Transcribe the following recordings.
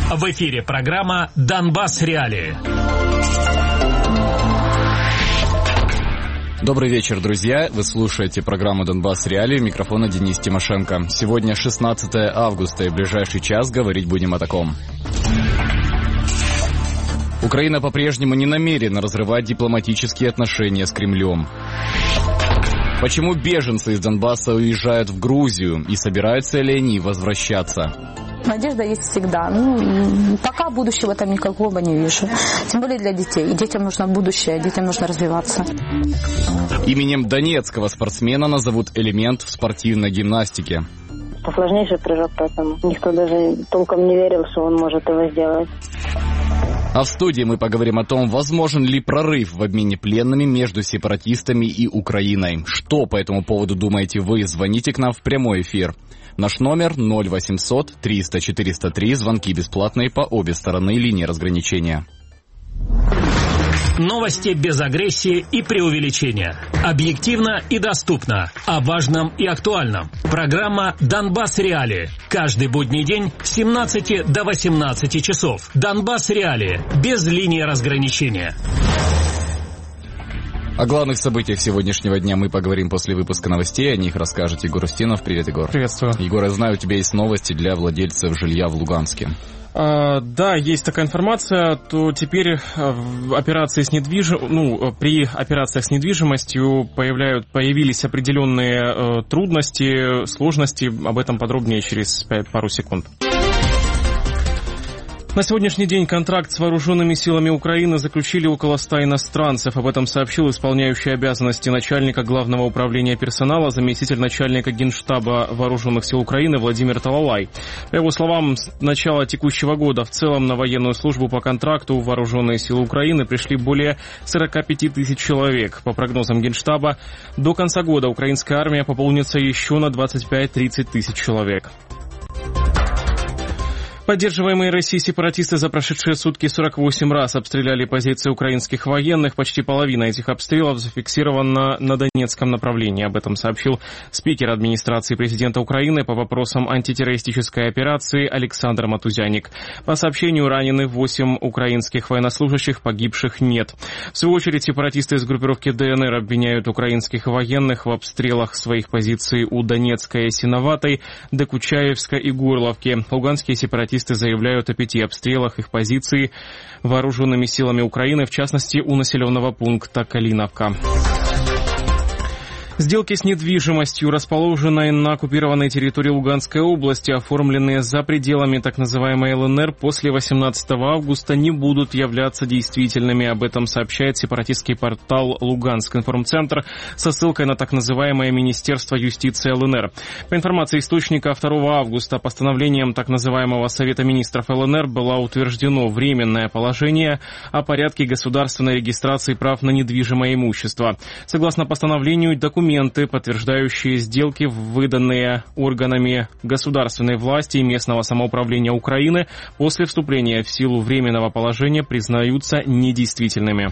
В эфире программа «Донбасс Реалии». Добрый вечер, друзья. Вы слушаете программу «Донбасс Реалии». Микрофона Денис Тимошенко. Сегодня 16 августа, и в ближайший час говорить будем о таком. Украина по-прежнему не намерена разрывать дипломатические отношения с Кремлем. Почему беженцы из Донбасса уезжают в Грузию, и собираются ли они возвращаться? Надежда есть всегда. Пока будущего там никакого не вижу. Тем более для детей. И детям нужно будущее, детям нужно развиваться. Именем донецкого спортсмена назовут элемент в спортивной гимнастике. Это сложнейший прыжок, поэтому никто даже толком не верил, что он может его сделать. А в студии мы поговорим о том, возможен ли прорыв в обмене пленными между сепаратистами и Украиной. Что по этому поводу думаете вы? Звоните к нам в прямой эфир. Наш номер 0800 300 403. Звонки бесплатные по обе стороны линии разграничения. Новости без агрессии и преувеличения. Объективно и доступно. О важном и актуальном. Программа «Донбасс Реалии». Каждый будний день с 17 до 18 часов. «Донбасс Реалии». Без линии разграничения. О главных событиях сегодняшнего дня мы поговорим после выпуска новостей. О них расскажет Егор Устинов. Привет, Егор. Приветствую. Егор, я знаю, у тебя есть новости для владельцев жилья в Луганске. Да, есть такая информация, то теперь при операциях с недвижимостью появились определенные трудности, сложности. Об этом подробнее через пару секунд. На сегодняшний день контракт с вооруженными силами Украины заключили около 100 иностранцев. Об этом сообщил исполняющий обязанности начальника Главного управления персонала, заместитель начальника Генштаба Вооруженных сил Украины Владимир Талалай. По его словам, с начала текущего года в целом на военную службу по контракту в Вооруженные силы Украины пришли более 45 тысяч человек. По прогнозам Генштаба, до конца года украинская армия пополнится еще на 25-30 тысяч человек. Поддерживаемые Россией сепаратисты за прошедшие сутки 48 раз обстреляли позиции украинских военных. Почти половина этих обстрелов зафиксирована на Донецком направлении. Об этом сообщил спикер администрации президента Украины по вопросам антитеррористической операции Александр Матузяник. По сообщению, ранены 8 украинских военнослужащих, погибших нет. В свою очередь, сепаратисты из группировки ДНР обвиняют украинских военных в обстрелах своих позиций у Донецка и Ясиноватой, Докучаевска и Горловки. Луганские сепаратисты заявляют о 5 обстрелах их позиций вооруженными силами Украины, в частности, у населенного пункта Калиновка. Сделки с недвижимостью, расположенной на оккупированной территории Луганской области, оформленные за пределами так называемой ЛНР, после 18 августа не будут являться действительными. Об этом сообщает сепаратистский портал «Луганск информцентр» со ссылкой на так называемое Министерство юстиции ЛНР. По информации источника, 2 августа постановлением так называемого Совета министров ЛНР было утверждено временное положение о порядке государственной регистрации прав на недвижимое имущество. Согласно постановлению, документы, подтверждающие сделки, выданные органами государственной власти и местного самоуправления Украины, после вступления в силу временного положения признаются недействительными.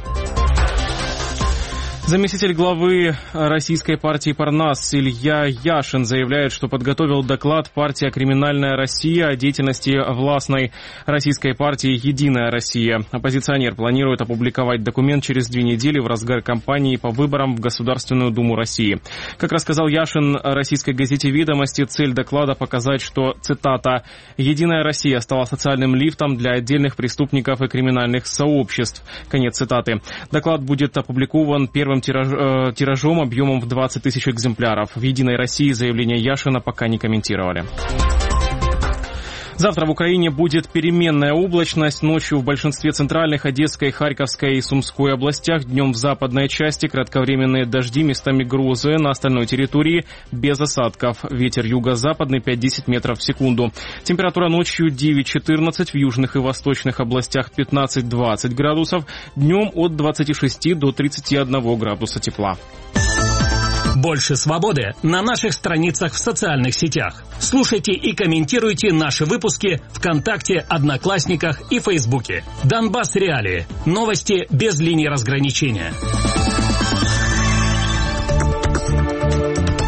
Заместитель главы российской партии «Парнас» Илья Яшин заявляет, что подготовил доклад партии «Криминальная Россия» о деятельности властной российской партии «Единая Россия». Оппозиционер планирует опубликовать документ через 2 недели в разгар кампании по выборам в Государственную Думу России. Как рассказал Яшин российской газете «Ведомости», цель доклада показать, что, цитата, «Единая Россия стала социальным лифтом для отдельных преступников и криминальных сообществ». Конец цитаты. Доклад будет опубликован первым тиражом объемом в 20 тысяч экземпляров. В «Единой России» заявление Яшина пока не комментировали. Завтра в Украине будет переменная облачность. Ночью в большинстве центральных, Одесской, Харьковской и Сумской областях. Днем в западной части кратковременные дожди, местами грозы. На остальной территории без осадков. Ветер юго-западный 5-10 метров в секунду. Температура ночью 9-14, в южных и восточных областях 15-20 градусов. Днем от 26 до 31 градуса тепла. Больше свободы на наших страницах в социальных сетях. Слушайте и комментируйте наши выпуски ВКонтакте, Одноклассниках и Фейсбуке. Донбасс Реалии. Новости без линии разграничения.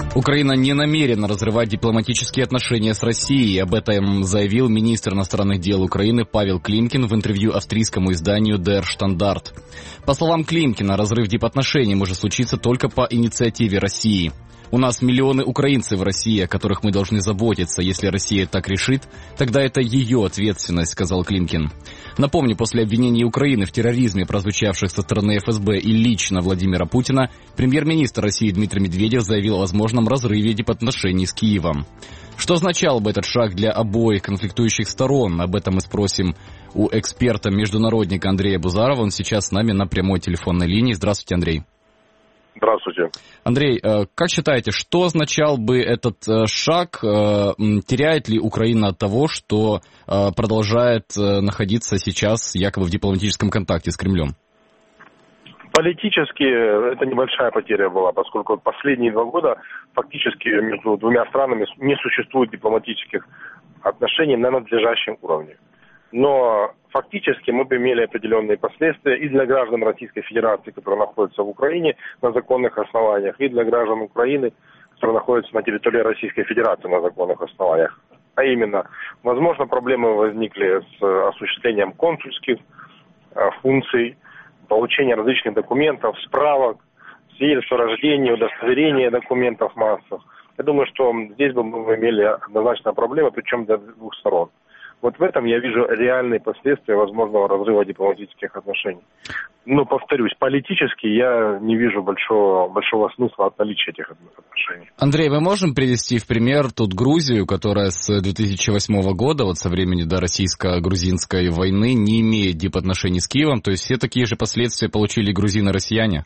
Украина не намерена разрывать дипломатические отношения с Россией. Об этом заявил министр иностранных дел Украины Павел Климкин в интервью австрийскому изданию Der Standard. По словам Климкина, разрыв дипотношений может случиться только по инициативе России. У нас миллионы украинцев в России, о которых мы должны заботиться. Если Россия так решит, тогда это ее ответственность, сказал Климкин. Напомню, после обвинений Украины в терроризме, прозвучавших со стороны ФСБ и лично Владимира Путина, премьер-министр России Дмитрий Медведев заявил о возможном разрыве дипотношений с Киевом. Что означал бы этот шаг для обоих конфликтующих сторон? Об этом мы спросим у эксперта-международника Андрея Бузарова. Он сейчас с нами на прямой телефонной линии. Здравствуйте, Андрей. Здравствуйте. Андрей, как считаете, что означал бы этот шаг? Теряет ли Украина от того, что продолжает находиться сейчас якобы в дипломатическом контакте с Кремлем? Политически это небольшая потеря была, поскольку последние 2 года фактически между двумя странами не существует дипломатических отношений на надлежащем уровне. Но фактически мы бы имели определенные последствия и для граждан Российской Федерации, которые находятся в Украине на законных основаниях, и для граждан Украины, которые находятся на территории Российской Федерации на законных основаниях. А именно, возможно, проблемы возникли с осуществлением консульских функций, получения различных документов, справок, свидетельств о рождении, удостоверения документов массовых. Я думаю, что здесь бы мы имели однозначно проблемы, причем для 2 сторон. Вот в этом я вижу реальные последствия возможного разрыва дипломатических отношений. Но, повторюсь, политически я не вижу большого смысла от наличия этих отношений. Андрей, мы можем привести в пример тут Грузию, которая с 2008 года, вот со времени российско-грузинской войны, не имеет дипотношений с Киевом, то есть все такие же последствия получили грузины и россияне?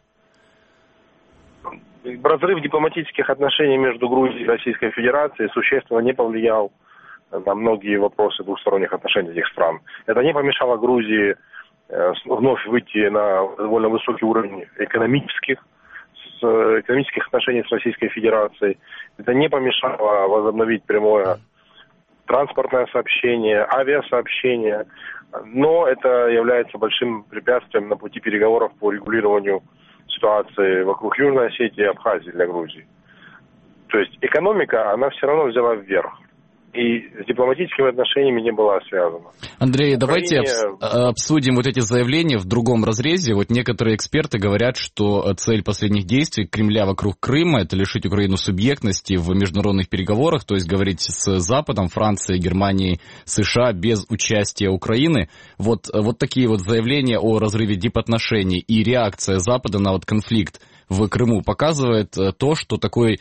Разрыв дипломатических отношений между Грузией и Российской Федерацией существенно не повлиял на многие вопросы двухсторонних отношений этих стран. Это не помешало Грузии вновь выйти на довольно высокий уровень экономических отношений с Российской Федерацией. Это не помешало возобновить прямое транспортное сообщение, авиасообщение. Но это является большим препятствием на пути переговоров по регулированию ситуации вокруг Южной Осетии и Абхазии для Грузии. То есть экономика, она все равно взяла вверх. И с дипломатическими отношениями не была связана. Андрей, давайте обсудим вот эти заявления в другом разрезе. Вот некоторые эксперты говорят, что цель последних действий Кремля вокруг Крыма — это лишить Украину субъектности в международных переговорах, то есть говорить с Западом, Францией, Германией, США без участия Украины. Вот такие вот заявления о разрыве дипотношений и реакция Запада на вот конфликт в Крыму показывает то, что такой...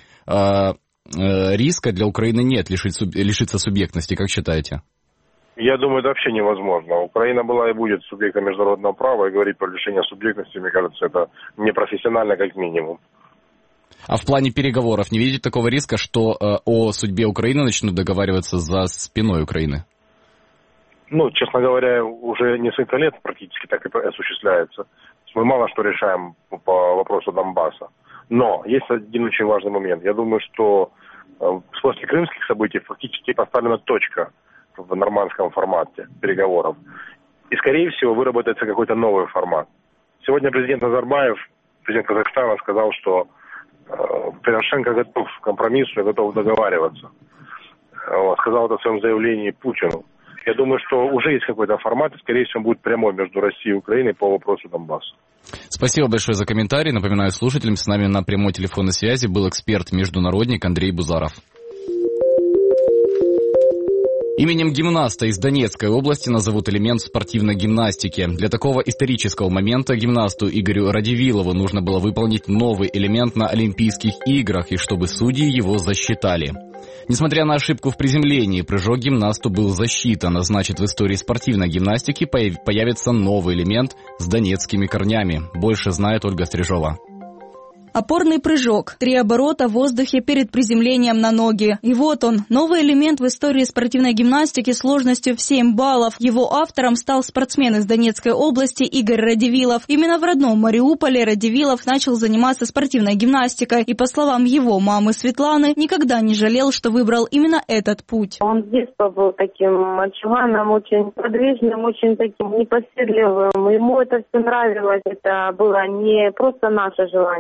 риска для Украины нет лишиться субъектности, как считаете? Я думаю, это вообще невозможно. Украина была и будет субъектом международного права, и говорить про лишение субъектности, мне кажется, это непрофессионально как минимум. А в плане переговоров не видите такого риска, что о судьбе Украины начнут договариваться за спиной Украины? Честно говоря, уже несколько лет практически так и осуществляется. Мы мало что решаем по вопросу Донбасса. Но есть один очень важный момент. Я думаю, что после крымских событий фактически поставлена точка в нормандском формате переговоров. И, скорее всего, выработается какой-то новый формат. Сегодня президент Назарбаев, президент Казахстана, сказал, что Порошенко готов к компромиссу и готов договариваться. Сказал это в своем заявлении Путину. Я думаю, что уже есть какой-то формат, и, скорее всего, будет прямой между Россией и Украиной по вопросу Донбасса. Спасибо большое за комментарий. Напоминаю слушателям, с нами на прямой телефонной связи был эксперт-международник Андрей Бузаров. Именем гимнаста из Донецкой области назовут элемент спортивной гимнастики. Для такого исторического момента гимнасту Игорю Радивилову нужно было выполнить новый элемент на Олимпийских играх, и чтобы судьи его засчитали. Несмотря на ошибку в приземлении, прыжок гимнасту был засчитан, а значит, в истории спортивной гимнастики появится новый элемент с донецкими корнями. Больше знает Ольга Стрижова. Опорный прыжок. 3 оборота в воздухе перед приземлением на ноги. И вот он, новый элемент в истории спортивной гимнастики сложностью в 7 баллов. Его автором стал спортсмен из Донецкой области Игорь Радивилов. Именно в родном Мариуполе Радивилов начал заниматься спортивной гимнастикой. И, по словам его мамы Светланы, никогда не жалел, что выбрал именно этот путь. Он с детства был таким мальчуганом, очень подвижным, очень таким непоседливым. Ему это все нравилось. Это было не просто наше желание.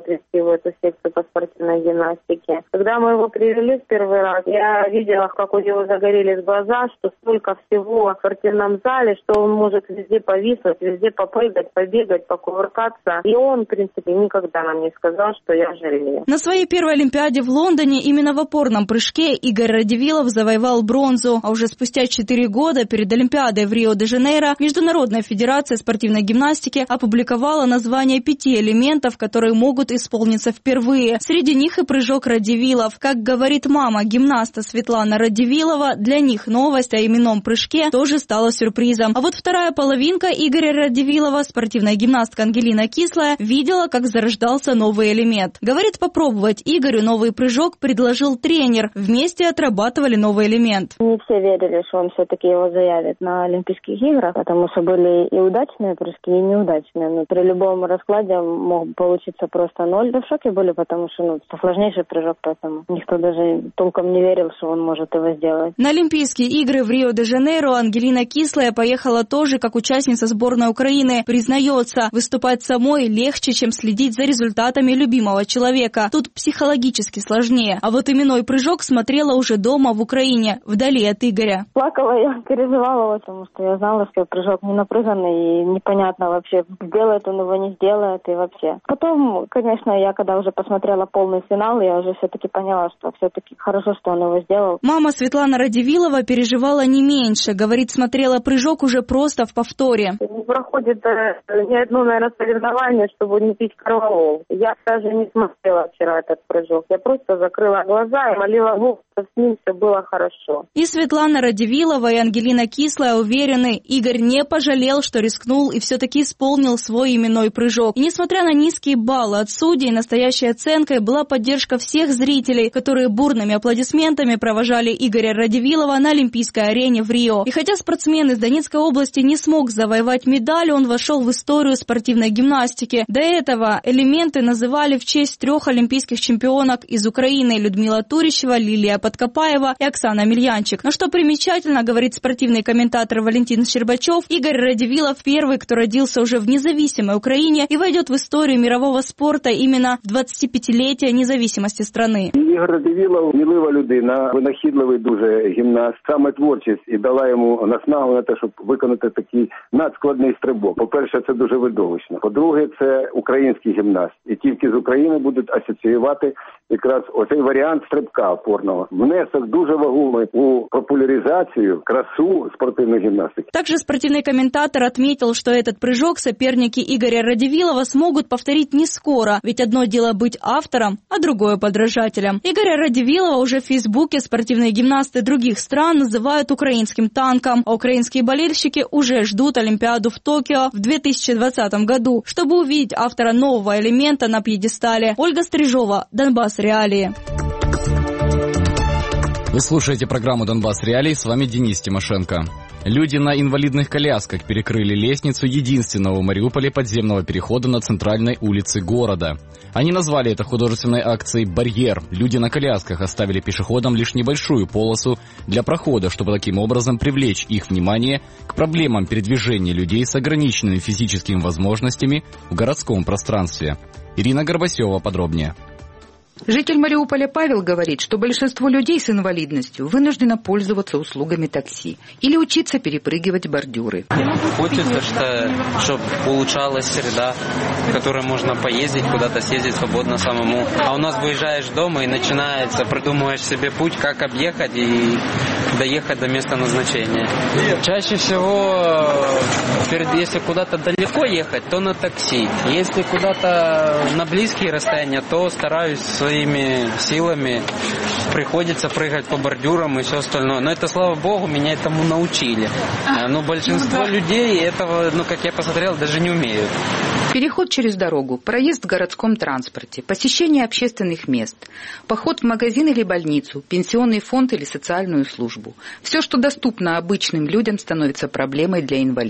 отвезти в эту секцию по спортивной гимнастике. Когда мы его привели в первый раз, я видела, как у него загорелись глаза, что столько всего в спортивном зале, что он может везде повиснуть, везде попрыгать, побегать, покувыркаться. И он, в принципе, никогда нам не сказал, что я жалею. На своей первой Олимпиаде в Лондоне именно в опорном прыжке Игорь Радивилов завоевал бронзу. А уже спустя 4 года перед Олимпиадой в Рио-де-Жанейро Международная федерация спортивной гимнастики опубликовала название 5 элементов, которые могут исполниться впервые. Среди них и прыжок Радивилов. Как говорит мама гимнаста Светлана Радивилова, для них новость о именном прыжке тоже стала сюрпризом. А вот вторая половинка Игоря Радивилова, спортивная гимнастка Ангелина Кислая, видела, как зарождался новый элемент. Говорит, попробовать Игорю новый прыжок предложил тренер. Вместе отрабатывали новый элемент. Не все верили, что он все-таки его заявит на Олимпийских играх, потому что были и удачные прыжки, и неудачные. Но при любом раскладе мог получиться просто 0. Да в шоке были, потому что это сложнейший прыжок, поэтому никто даже толком не верил, что он может его сделать. На Олимпийские игры в Рио-де-Жанейро Ангелина Кислая поехала тоже как участница сборной Украины. Признается, выступать самой легче, чем следить за результатами любимого человека. Тут психологически сложнее. А вот именной прыжок смотрела уже дома в Украине, вдали от Игоря. Плакала я, переживала, потому что я знала, что прыжок не напряженный и непонятно вообще, сделает он его, не сделает и вообще. Потом, конечно, я когда уже посмотрела полный финал, я уже все-таки поняла, что все-таки хорошо, что он его сделал. Мама Светлана Радивилова переживала не меньше. Говорит, смотрела прыжок уже просто в повторе. Не проходит ни одно, наверное, соревнование, чтобы не пить корвалол. Я даже не смотрела вчера этот прыжок. Я просто закрыла глаза и молила Бога, чтобы с ним все было хорошо. И Светлана Радивилова, и Ангелина Кислая уверены, Игорь не пожалел, что рискнул и все-таки исполнил свой именной прыжок. И несмотря на низкие баллы от судей, настоящей оценкой была поддержка всех зрителей, которые бурными аплодисментами провожали Игоря Радивилова на Олимпийской арене в Рио. И хотя спортсмен из Донецкой области не смог завоевать медаль, он вошел в историю спортивной гимнастики. До этого элементы называли в честь 3 олимпийских чемпионок из Украины: Людмила Турищева, Лилия Подкопаева и Оксана Мельянчик. Но что примечательно, говорит спортивный комментатор Валентин Щербачев, Игорь Радивилов первый, кто родился уже в независимой Украине и войдет в историю мирового спорта именно в 25-летие независимости страны. Ігор Радивилов – смілива людина, винахідливий дуже гімнаст. Саме творчість і дала йому наснагу на те, щоб виконати такий надскладний стрибок. По-перше, це дуже видовищно. По-друге, це український гімнаст. І тільки з України будуть асоціювати якраз оцей варіант стрибка опорного. Внесок дуже вагомий у популяризацию, красу спортивной гимнастики. Также спортивный комментатор отметил, что этот прыжок соперники Игоря Радивилова смогут повторить не скоро, ведь одно дело быть автором, а другое подражателем. Игоря Радивилова уже в Фейсбуке спортивные гимнасты других стран называют украинским танком, а украинские болельщики уже ждут Олимпиаду в Токио в 2020 году, чтобы увидеть автора нового элемента на пьедестале. Ольга Стрижова, Донбасс Реалии. Вы слушаете программу «Донбасс Реалии», с вами Денис Тимошенко. Люди на инвалидных колясках перекрыли лестницу единственного в Мариуполе подземного перехода на центральной улице города. Они назвали это художественной акцией «Барьер». Люди на колясках оставили пешеходам лишь небольшую полосу для прохода, чтобы таким образом привлечь их внимание к проблемам передвижения людей с ограниченными физическими возможностями в городском пространстве. Ирина Горбасева подробнее. Житель Мариуполя Павел говорит, что большинство людей с инвалидностью вынуждено пользоваться услугами такси или учиться перепрыгивать бордюры. Хочется, чтобы улучшалась среда, в которой можно поездить, куда-то съездить свободно самому. А у нас выезжаешь дома и начинается, придумываешь себе путь, как объехать и доехать до места назначения. Чаще всего, если куда-то далеко ехать, то на такси. Если куда-то на близкие расстояния, то стараюсь своими силами, приходится прыгать по бордюрам и все остальное. Но это, слава богу, меня этому научили. Но большинство людей этого, как я посмотрел, даже не умеют. Переход через дорогу, проезд в городском транспорте, посещение общественных мест, поход в магазин или больницу, пенсионный фонд или социальную службу. Все, что доступно обычным людям, становится проблемой для инвалида.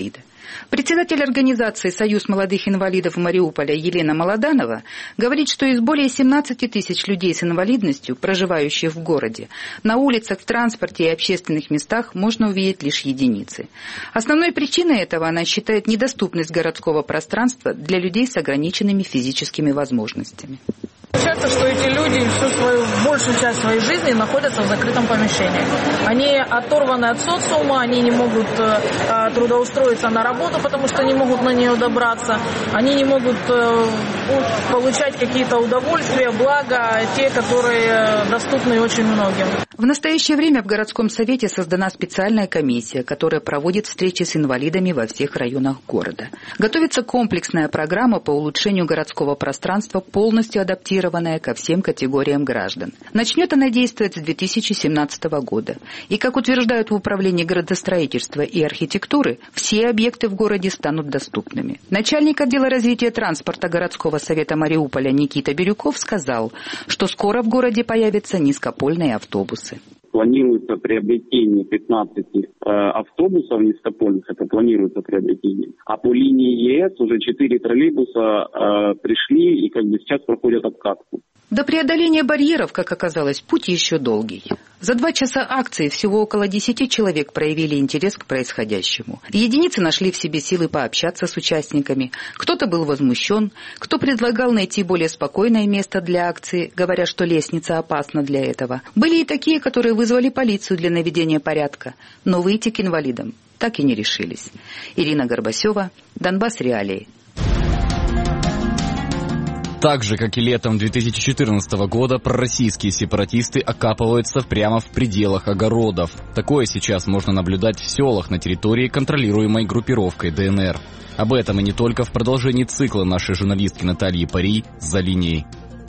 Председатель организации «Союз молодых инвалидов Мариуполя» Елена Молоданова говорит, что из более 17 тысяч людей с инвалидностью, проживающих в городе, на улицах, в транспорте и общественных местах можно увидеть лишь единицы. Основной причиной этого она считает недоступность городского пространства для людей с ограниченными физическими возможностями. Получается, что эти люди большую часть своей жизни находятся в закрытом помещении. Они оторваны от социума, они не могут трудоустроиться на работу, потому что не могут на нее добраться. Они не могут получать какие-то удовольствия, блага, те, которые доступны очень многим. В настоящее время в городском совете создана специальная комиссия, которая проводит встречи с инвалидами во всех районах города. Готовится комплексная программа по улучшению городского пространства, полностью адаптированная ко всем категориям граждан. Начнет она действовать с 2017 года. И, как утверждают в Управлении градостроительства и архитектуры, все объекты в городе станут доступными. Начальник отдела развития транспорта городского совета Мариуполя Никита Бирюков сказал, что скоро в городе появятся низкопольные автобусы. Планируется приобретение 15 автобусов низкопольных, это планируется приобретение. А по линии ЕС уже 4 троллейбуса пришли и сейчас проходят обкатку. До преодоления барьеров, как оказалось, путь еще долгий. За 2 часа акции всего около 10 человек проявили интерес к происходящему. Единицы нашли в себе силы пообщаться с участниками. Кто-то был возмущен, кто предлагал найти более спокойное место для акции, говоря, что лестница опасна для этого. Были и такие, которые вызвали полицию для наведения порядка, но выйти к инвалидам так и не решились. Ирина Горбасева, Донбасс Реалии. Так же, как и летом 2014 года, пророссийские сепаратисты окапываются прямо в пределах огородов. Такое сейчас можно наблюдать в селах на территории, контролируемой группировкой ДНР. Об этом и не только в продолжении цикла нашей журналистки Натальи Парій «За лінією».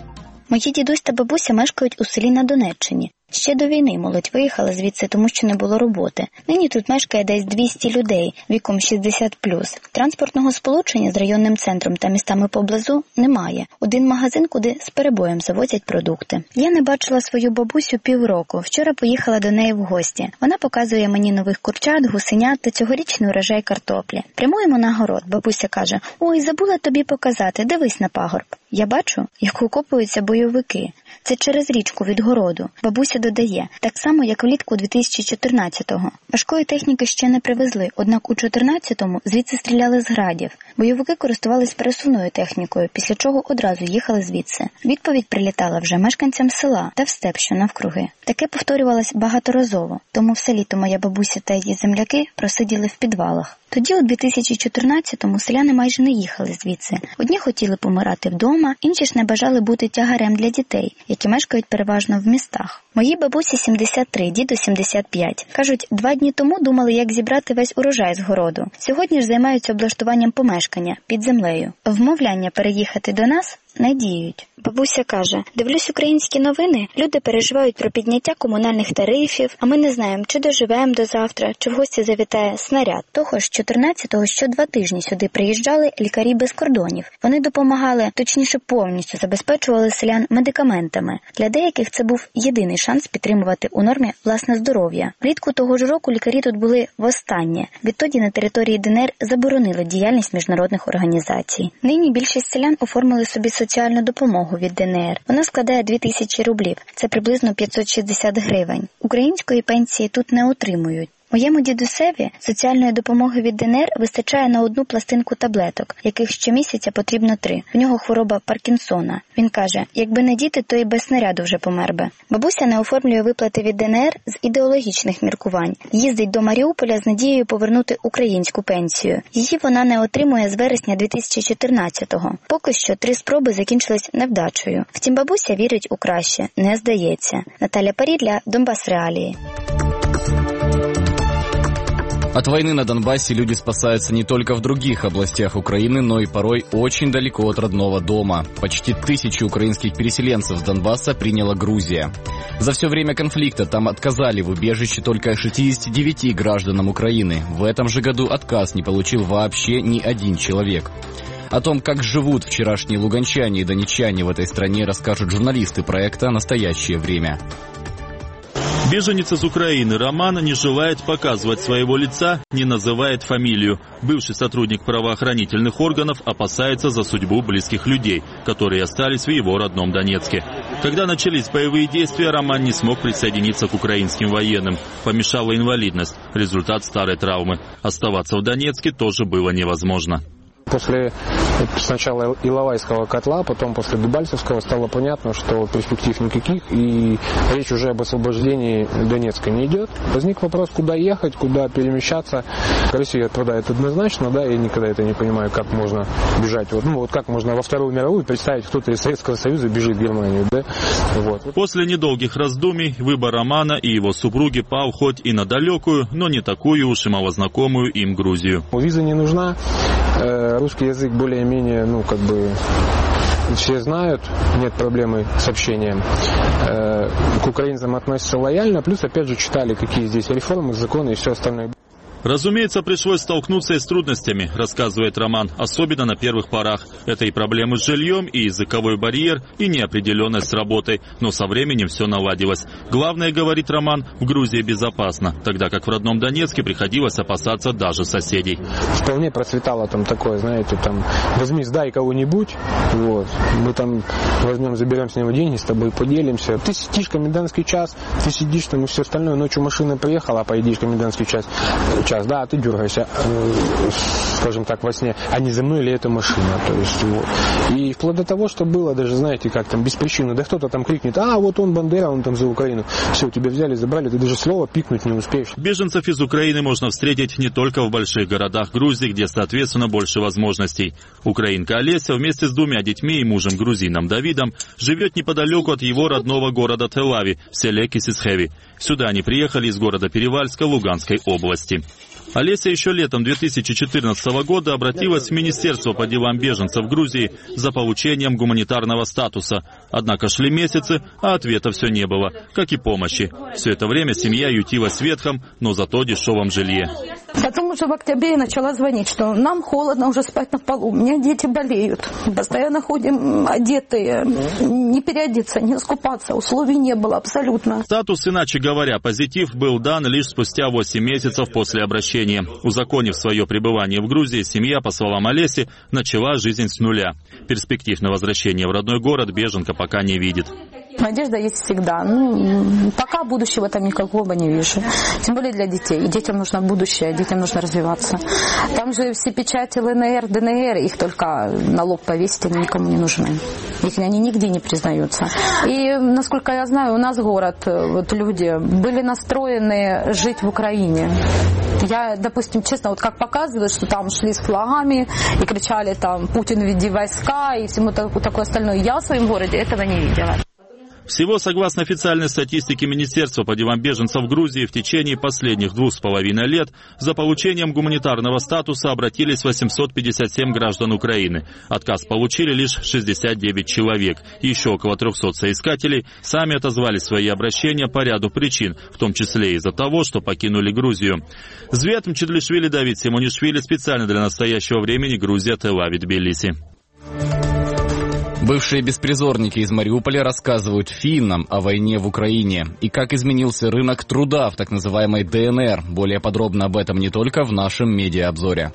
Мої дідусь та бабуся мешкають у селі на Донеччині. Ще до війни молодь виїхала звідси, тому що не було роботи. Нині тут мешкає десь 200 людей віком 60+. Транспортного сполучення з районним центром та містами поблизу немає. Один магазин, куди з перебоєм завозять продукти. Я не бачила свою бабусю півроку. Вчора поїхала до неї в гості. Вона показує мені нових курчат, гусенят та цьогорічний урожай картоплі. Прямуємо на город. Бабуся каже: «Ой, забула тобі показати, дивись на пагорб». Я бачу, як окопуються бойовики. Це через річку від городу. Бабуся додає, так само, як влітку 2014-го. Важкої техніки ще не привезли, однак у 2014-му звідси стріляли з градів. Бойовики користувались пересувною технікою, після чого одразу їхали звідси. Відповідь прилітала вже мешканцям села та в степ, що навкруги. Таке повторювалось багаторазово, тому все літо моя бабуся та її земляки просиділи в підвалах. Тоді у 2014-му селяни майже не їхали звідси. Одні хотіли помирати вдома, інші ж не бажали бути тягарем для дітей, які мешкають переважно в містах. Моїй бабусі 73, діду 75. Кажуть, 2 дні тому думали, як зібрати весь урожай з городу. Сьогодні ж займаються облаштуванням помешкання під землею. Вмовляння переїхати до нас не діють. Бабуся каже, дивлюсь українські новини, люди переживають про підняття комунальних тарифів, а ми не знаємо, чи доживемо до завтра, чи в гості завітає снаряд. Того ж 14-го що 2 тижні сюди приїжджали лікарі без кордонів. Вони допомагали, точніше повністю забезпечували селян медикаментами. Для деяких це був єдиний шанс підтримувати у нормі власне здоров'я. Влітку того ж року лікарі тут були востаннє. Відтоді на території ДНР заборонили діяльність міжнародних організацій. Нині більшість селян оформили собі соціальну допомогу від ДНР. Вона складає 2000 рублів. Це приблизно 560 гривень. Української пенсії тут не отримують. Моєму дідусеві соціальної допомоги від ДНР вистачає на 1 пластинку таблеток, яких щомісяця потрібно 3. В нього хвороба Паркінсона. Він каже, якби не діти, то і без снаряду вже помер би. Бабуся не оформлює виплати від ДНР з ідеологічних міркувань. Їздить до Маріуполя з надією повернути українську пенсію. Її вона не отримує з вересня 2014-го. Поки що 3 спроби закінчились невдачею. Втім, бабуся вірить у краще, не здається. Наталя Парій для Донбасс Реалії. От войны на Донбассе люди спасаются не только в других областях Украины, но и порой очень далеко от родного дома. Почти 1000 украинских переселенцев с Донбасса приняла Грузия. За все время конфликта там отказали в убежище только 69 гражданам Украины. В этом же году отказ не получил вообще ни один человек. О том, как живут вчерашние луганчане и донечане в этой стране, расскажут журналисты проекта «Настоящее время». Беженец из Украины Роман не желает показывать своего лица, не называет фамилию. Бывший сотрудник правоохранительных органов опасается за судьбу близких людей, которые остались в его родном Донецке. Когда начались боевые действия, Роман не смог присоединиться к украинским военным. Помешала инвалидность, результат старой травмы. Оставаться в Донецке тоже было невозможно. После сначала Иловайского котла, потом после Дебальцевского стало понятно, что перспектив никаких, и речь уже об освобождении Донецка не идет. Возник вопрос, куда ехать, куда перемещаться. Россия отпадает однозначно, да, я никогда это не понимаю, как можно бежать. Вот как можно во Вторую мировую представить, кто-то из Советского Союза бежит в Германию, да? Вот. После недолгих раздумий выбор Романа и его супруги пал хоть и на далекую, но не такую уж и малознакомую им Грузию. Виза не нужна. Русский язык более-менее, все знают, нет проблемы с общением. К украинцам относятся лояльно, плюс, опять же, читали, какие здесь реформы, законы и все остальное. Разумеется, пришлось столкнуться и с трудностями, рассказывает Роман, особенно на первых порах. Это и проблемы с жильем, и языковой барьер, и неопределенность с работой. Но со временем все наладилось. Главное, говорит Роман, в Грузии безопасно, тогда как в родном Донецке приходилось опасаться даже соседей. Вполне процветало там такое, знаете, там, возьми, сдай кого-нибудь, мы там возьмем, заберем с него деньги, с тобой поделимся. Ты сидишь комендантский час, ты сидишь там и все остальное, ночью машина приехала, поедешь комендантский час, да, ты дергаешься, скажем так, во сне, а не за мной ли эта машина, то есть, И вплоть до того, что было даже, знаете, как там, без причины, да кто-то там крикнет, вот он Бандера, он там за Украину, все, тебя взяли, забрали, ты даже слова пикнуть не успеешь. Беженцев из Украины можно встретить не только в больших городах Грузии, где, соответственно, больше возможностей. Украинка Олеся вместе с 2 детьми и мужем-грузином Давидом живет неподалеку от его родного города Телави, в селе Кисисхеви. Сюда они приехали из города Перевальска Луганской области. Олеся еще летом 2014 года обратилась в Министерство по делам беженцев Грузии за получением гуманитарного статуса. Однако шли месяцы, а ответа все не было, как и помощи. Все это время семья ютилась в ветхом, но зато дешевом жилье. Потом уже в октябре я начала звонить, что нам холодно уже спать на полу, у меня дети болеют. Постоянно ходим одетые, не переодеться, не искупаться, условий не было абсолютно. Статус, иначе говоря, позитив, был дан лишь спустя 8 месяцев после обращения. Узаконив свое пребывание в Грузии, семья, по словам Олеси, начала жизнь с нуля. Перспектив на возвращение в родной город беженка пока не видит. Надежда есть всегда. Пока будущего там никакого не вижу. Тем более для детей. И детям нужно будущее, детям нужно развиваться. Там же все печати ЛНР, ДНР, их только на лоб повесить, они никому не нужны. Они нигде не признаются. И, насколько я знаю, у нас город, люди были настроены жить в Украине. Я, допустим, честно, как показывают, что там шли с флагами и кричали там «Путин, веди войска» и всему такое остальное. Я в своем городе этого не видела. Всего, согласно официальной статистике Министерства по делам беженцев Грузии, в течение последних 2,5 лет за получением гуманитарного статуса обратились 857 граждан Украины. Отказ получили лишь 69 человек. Еще около 300 соискателей сами отозвали свои обращения по ряду причин, в том числе из-за того, что покинули Грузию. Звет Мчедлишвили Давид Симонишвили специально для настоящего времени Грузия, Телави, Тбилиси. Бывшие беспризорники из Мариуполя рассказывают финнам о войне в Украине и как изменился рынок труда в так называемой ДНР. Более подробно об этом не только в нашем медиаобзоре.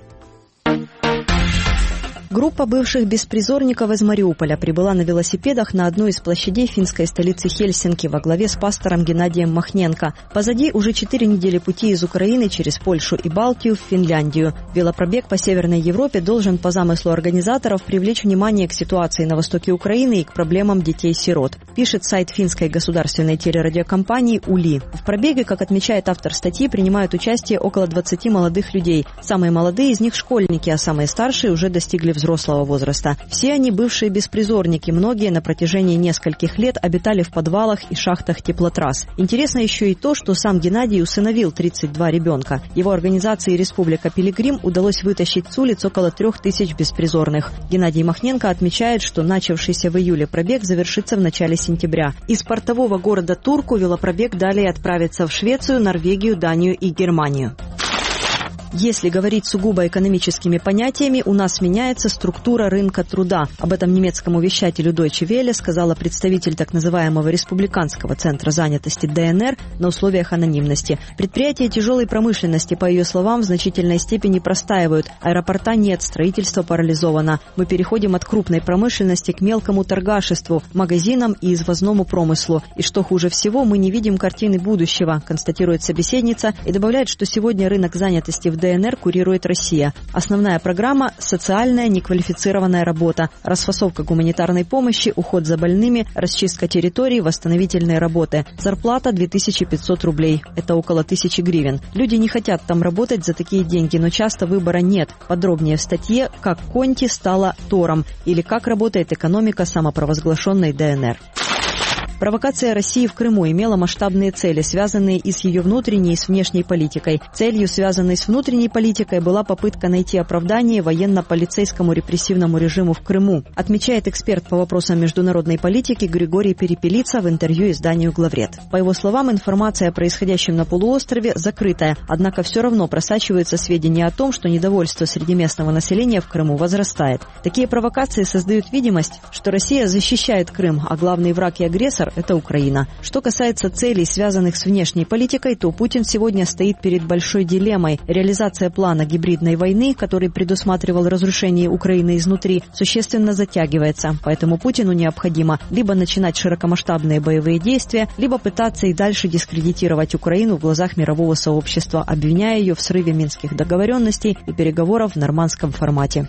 Группа бывших беспризорников из Мариуполя прибыла на велосипедах на одну из площадей финской столицы Хельсинки во главе с пастором Геннадием Махненко. Позади уже 4 недели пути из Украины через Польшу и Балтию в Финляндию. Велопробег по Северной Европе должен по замыслу организаторов привлечь внимание к ситуации на востоке Украины и к проблемам детей-сирот, пишет сайт финской государственной телерадиокомпании «Ули». В пробеге, как отмечает автор статьи, принимают участие около 20 молодых людей. Самые молодые из них школьники, а самые старшие уже достигли взрослого возраста. Все они бывшие беспризорники, многие на протяжении нескольких лет обитали в подвалах и шахтах теплотрасс. Интересно еще и то, что сам Геннадий усыновил 32 ребенка. Его организации «Республика Пилигрим» удалось вытащить с улиц около 3000 беспризорных. Геннадий Махненко отмечает, что начавшийся в июле пробег завершится в начале сентября. Из портового города Турку велопробег далее отправится в Швецию, Норвегию, Данию и Германию. Если говорить сугубо экономическими понятиями, у нас меняется структура рынка труда. Об этом немецкому вещателю Deutsche Welle сказала представитель так называемого Республиканского центра занятости ДНР на условиях анонимности. Предприятия тяжелой промышленности, по ее словам, в значительной степени простаивают. Аэропорта нет, строительство парализовано. Мы переходим от крупной промышленности к мелкому торгашеству, магазинам и извозному промыслу. И что хуже всего, мы не видим картины будущего, констатирует собеседница и добавляет, что сегодня рынок занятости в ДНР курирует Россия. Основная программа – социальная неквалифицированная работа, расфасовка гуманитарной помощи, уход за больными, расчистка территорий, восстановительные работы. Зарплата 2500 рублей. Это около 1000 гривен. Люди не хотят там работать за такие деньги, но часто выбора нет. Подробнее в статье «Как Конти стала Тором» или «Как работает экономика самопровозглашенной ДНР». Провокация России в Крыму имела масштабные цели, связанные и с ее внутренней, и с внешней политикой. Целью, связанной с внутренней политикой, была попытка найти оправдание военно-полицейскому репрессивному режиму в Крыму, отмечает эксперт по вопросам международной политики Григорий Перепелица в интервью изданию «Главред». По его словам, информация о происходящем на полуострове закрытая, однако все равно просачиваются сведения о том, что недовольство среди местного населения в Крыму возрастает. Такие провокации создают видимость, что Россия защищает Крым, а главный враг и агрессор – это Украина. Что касается целей, связанных с внешней политикой, то Путин сегодня стоит перед большой дилеммой. Реализация плана гибридной войны, который предусматривал разрушение Украины изнутри, существенно затягивается. Поэтому Путину необходимо либо начинать широкомасштабные боевые действия, либо пытаться и дальше дискредитировать Украину в глазах мирового сообщества, обвиняя ее в срыве минских договоренностей и переговоров в нормандском формате.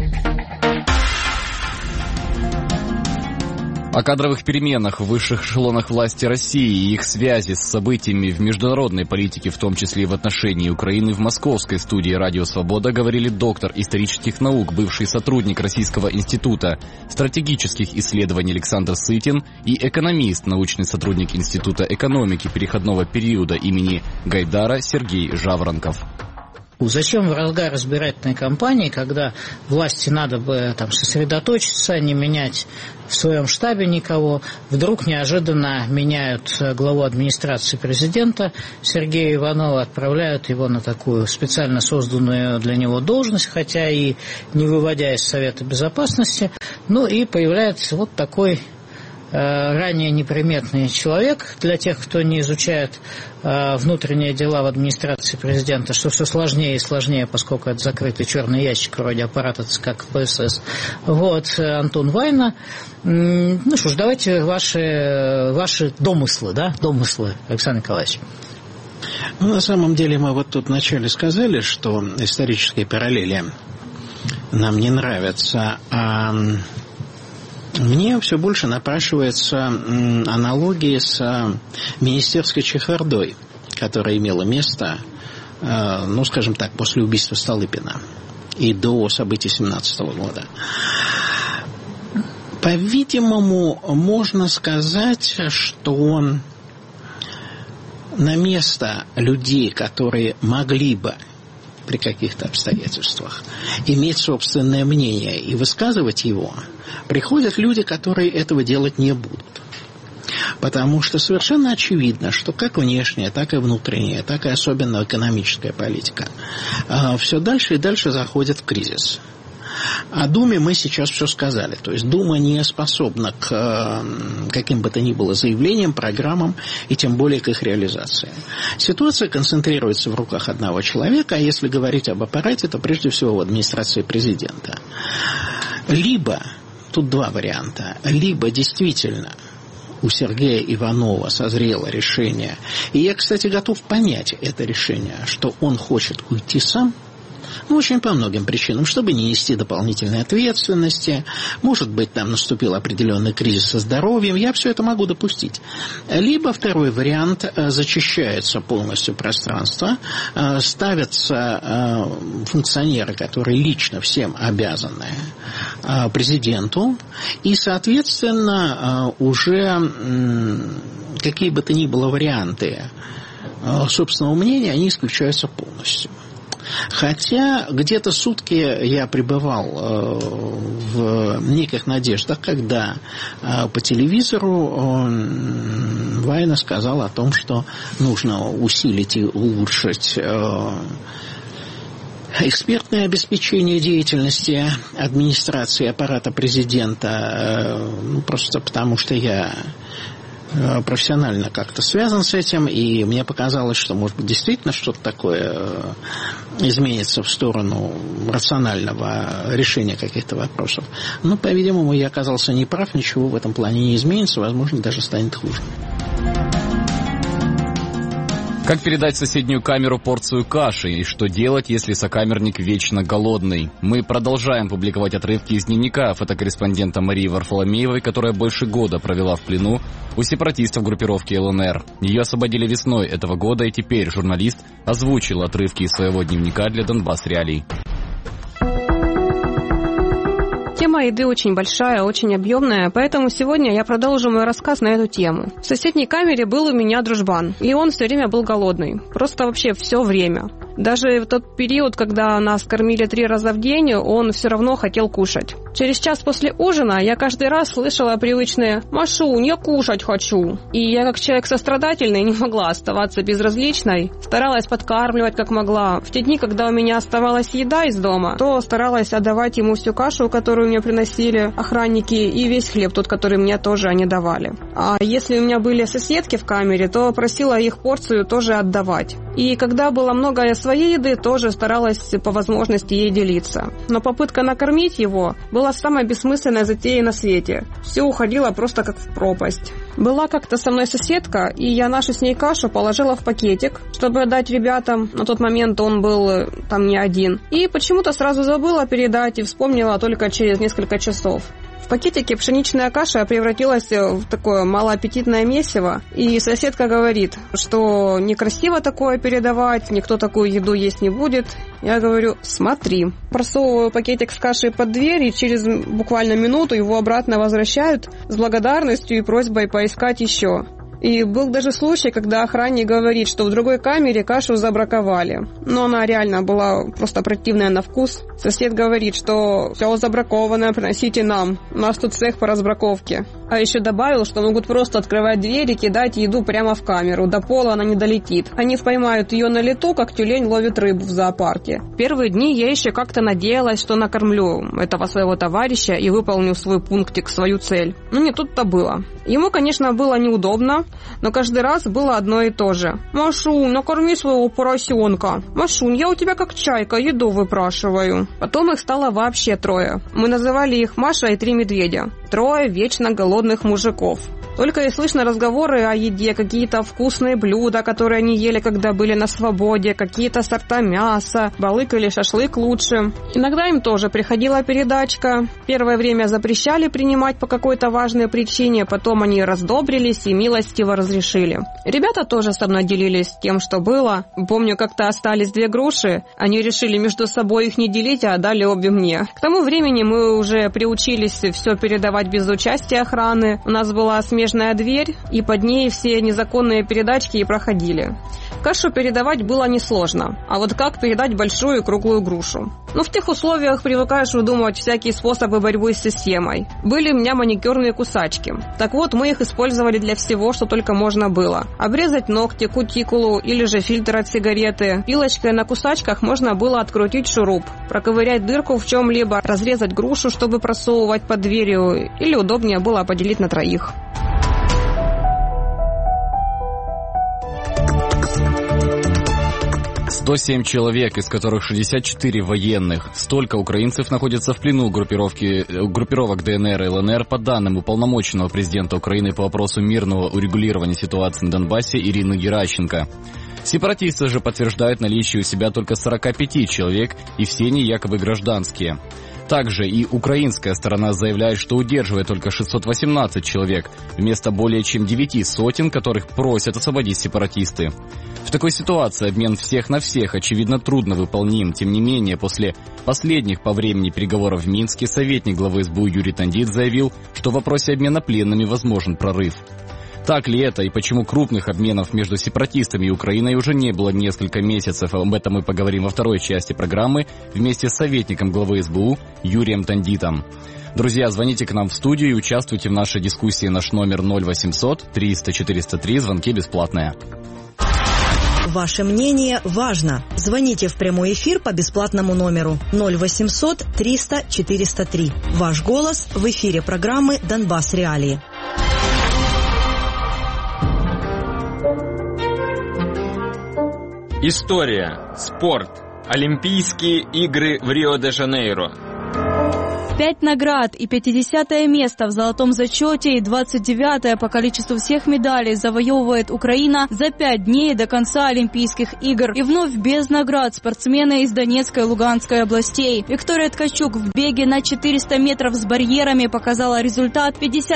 О кадровых переменах в высших эшелонах власти России и их связи с событиями в международной политике, в том числе и в отношении Украины, в московской студии «Радио Свобода» говорили доктор исторических наук, бывший сотрудник Российского института стратегических исследований Александр Сытин и экономист, научный сотрудник Института экономики переходного периода имени Гайдара Сергей Жаворонков. Зачем в разгар избирательной кампании, когда власти надо бы сосредоточиться, не менять в своем штабе никого, вдруг неожиданно меняют главу администрации президента Сергея Иванова, отправляют его на такую специально созданную для него должность, хотя и не выводя из Совета Безопасности, и появляется вот такой ранее неприметный человек, для тех, кто не изучает внутренние дела в администрации президента, что все сложнее и сложнее, поскольку это закрытый черный ящик вроде аппарата ЦК КПСС. Антон Вайна. Что ж, давайте ваши домыслы, Александр Николаевич. На самом деле мы тут вначале сказали, что исторические параллели нам не нравятся, а мне все больше напрашивается аналогии с министерской чехардой, которая имела место, скажем так, после убийства Столыпина и до событий 1917 года. По-видимому, можно сказать, что на место людей, которые могли бы при каких-то обстоятельствах иметь собственное мнение и высказывать его, приходят люди, которые этого делать не будут. Потому что совершенно очевидно, что как внешняя, так и внутренняя, так и особенно экономическая политика все дальше и дальше заходит в кризис. О Думе мы сейчас все сказали. То есть Дума не способна к каким бы то ни было заявлениям, программам и тем более к их реализации. Ситуация концентрируется в руках одного человека, а если говорить об аппарате, то прежде всего в администрации президента. Либо, тут два варианта, либо действительно у Сергея Иванова созрело решение, и я, кстати, готов понять это решение, что он хочет уйти сам, очень по многим причинам, чтобы не нести дополнительной ответственности. Может быть, там наступил определенный кризис со здоровьем. Я все это могу допустить. Либо второй вариант: зачищается полностью пространство, ставятся функционеры, которые лично всем обязаны президенту, и, соответственно, уже какие бы то ни было варианты собственного мнения, они исключаются полностью. Хотя где-то сутки я пребывал в неких надеждах, когда по телевизору Вайна сказал о том, что нужно усилить и улучшить Экспертное обеспечение деятельности администрации аппарата президента, просто потому что я профессионально как-то связан с этим, и мне показалось, что, может быть, действительно что-то такое изменится в сторону рационального решения каких-то вопросов. Но, по-видимому, я оказался неправ, ничего в этом плане не изменится, возможно, даже станет хуже. Как передать в соседнюю камеру порцию каши и что делать, если сокамерник вечно голодный? Мы продолжаем публиковать отрывки из дневника фотокорреспондента Марии Варфоломеевой, которая больше года провела в плену у сепаратистов группировки ЛНР. Ее освободили весной этого года, и теперь журналист озвучил отрывки из своего дневника для Донбасс Реалий. Тема еды очень большая, очень объемная, поэтому сегодня я продолжу мой рассказ на эту тему. В соседней камере был у меня дружбан, и он все время был голодный. Просто вообще все время. Даже в тот период, когда нас кормили 3 раза в день, он все равно хотел кушать. Через час после ужина я каждый раз слышала привычные «Машунь, я кушать хочу». И я, как человек сострадательный, не могла оставаться безразличной. Старалась подкармливать как могла. В те дни, когда у меня оставалась еда из дома, то старалась отдавать ему всю кашу, которую мне приносили охранники, и весь хлеб, тот, который мне тоже они давали. А если у меня были соседки в камере, то просила их порцию тоже отдавать. И когда было много своей еды, тоже старалась по возможности ей делиться. Но попытка накормить его была самой бессмысленной затеей на свете. Все уходило просто как в пропасть. Была как-то со мной соседка, и я нашу с ней кашу положила в пакетик, чтобы отдать ребятам. На тот момент он был там не один. И почему-то сразу забыла передать и вспомнила только через несколько часов. В пакетике пшеничная каша превратилась в такое малоаппетитное месиво, и соседка говорит, что некрасиво такое передавать, никто такую еду есть не будет. Я говорю, смотри. Просовываю пакетик с кашей под дверь, и через буквально минуту его обратно возвращают с благодарностью и просьбой поискать еще. И был даже случай, когда охранник говорит, что в другой камере кашу забраковали. Но она реально была просто противная на вкус. Сосед говорит, что все забракованное приносите нам. У нас тут цех по разбраковке. А еще добавил, что могут просто открывать дверь и кидать еду прямо в камеру. До пола она не долетит. Они поймают ее на лету, как тюлень ловит рыбу в зоопарке. Первые дни я еще как-то надеялась, что накормлю этого своего товарища и выполню свой пунктик, свою цель. Но не тут-то было. Ему, конечно, было неудобно, но каждый раз было одно и то же. «Машунь, накорми своего поросенка. Машунь, я у тебя как чайка, еду выпрашиваю». Потом их стало вообще 3. Мы называли их Маша и 3 медведя. 3 вечно голодных мужиков. Только и слышно разговоры о еде, какие-то вкусные блюда, которые они ели, когда были на свободе, какие-то сорта мяса, балык или шашлык лучше. Иногда им тоже приходила передачка. Первое время запрещали принимать по какой-то важной причине, потом они раздобрились и милостиво разрешили. Ребята тоже со мной делились тем, что было. Помню, как-то остались 2 груши, они решили между собой их не делить, а отдали обе мне. К тому времени мы уже приучились все передавать без участия охраны. У нас была смежная дверь, и под ней все незаконные передачки и проходили. Кашу передавать было несложно, а вот как передать большую круглую грушу? В тех условиях привыкаешь выдумывать всякие способы борьбы с системой. Были у меня маникюрные кусачки. Так вот, мы их использовали для всего, что только можно было. Обрезать ногти, кутикулу или же фильтр от сигареты. Пилочкой на кусачках можно было открутить шуруп, проковырять дырку в чем-либо, разрезать грушу, чтобы просовывать под дверью, или удобнее было поделить на 3. 107 человек, из которых 64 военных. Столько украинцев находятся в плену группировок ДНР и ЛНР, по данным уполномоченного президента Украины по вопросу мирного урегулирования ситуации на Донбассе Ирины Геращенко. Сепаратисты же подтверждают наличие у себя только 45 человек, и все они якобы гражданские. Также и украинская сторона заявляет, что удерживает только 618 человек, вместо более чем 9 сотен, которых просят освободить сепаратисты. В такой ситуации обмен всех на всех, очевидно, трудно выполним. Тем не менее, после последних по времени переговоров в Минске советник главы СБУ Юрий Тандит заявил, что в вопросе обмена пленными возможен прорыв. Так ли это и почему крупных обменов между сепаратистами и Украиной уже не было несколько месяцев? Об этом мы поговорим во второй части программы вместе с советником главы СБУ Юрием Тандитом. Друзья, звоните к нам в студию и участвуйте в нашей дискуссии. Наш номер 0800 300 403, звонки бесплатные. Ваше мнение важно. Звоните в прямой эфир по бесплатному номеру 0800 300 403. Ваш голос в эфире программы «Донбасс Реалии». История, спорт, Олимпийские игры в Рио-де-Жанейро. 5 наград и 50-е место в золотом зачете и 29-е по количеству всех медалей завоевывает Украина за 5 дней до конца Олимпийских игр. И вновь без наград спортсмены из Донецкой и Луганской областей. Виктория Ткачук в беге на 400 метров с барьерами показала результат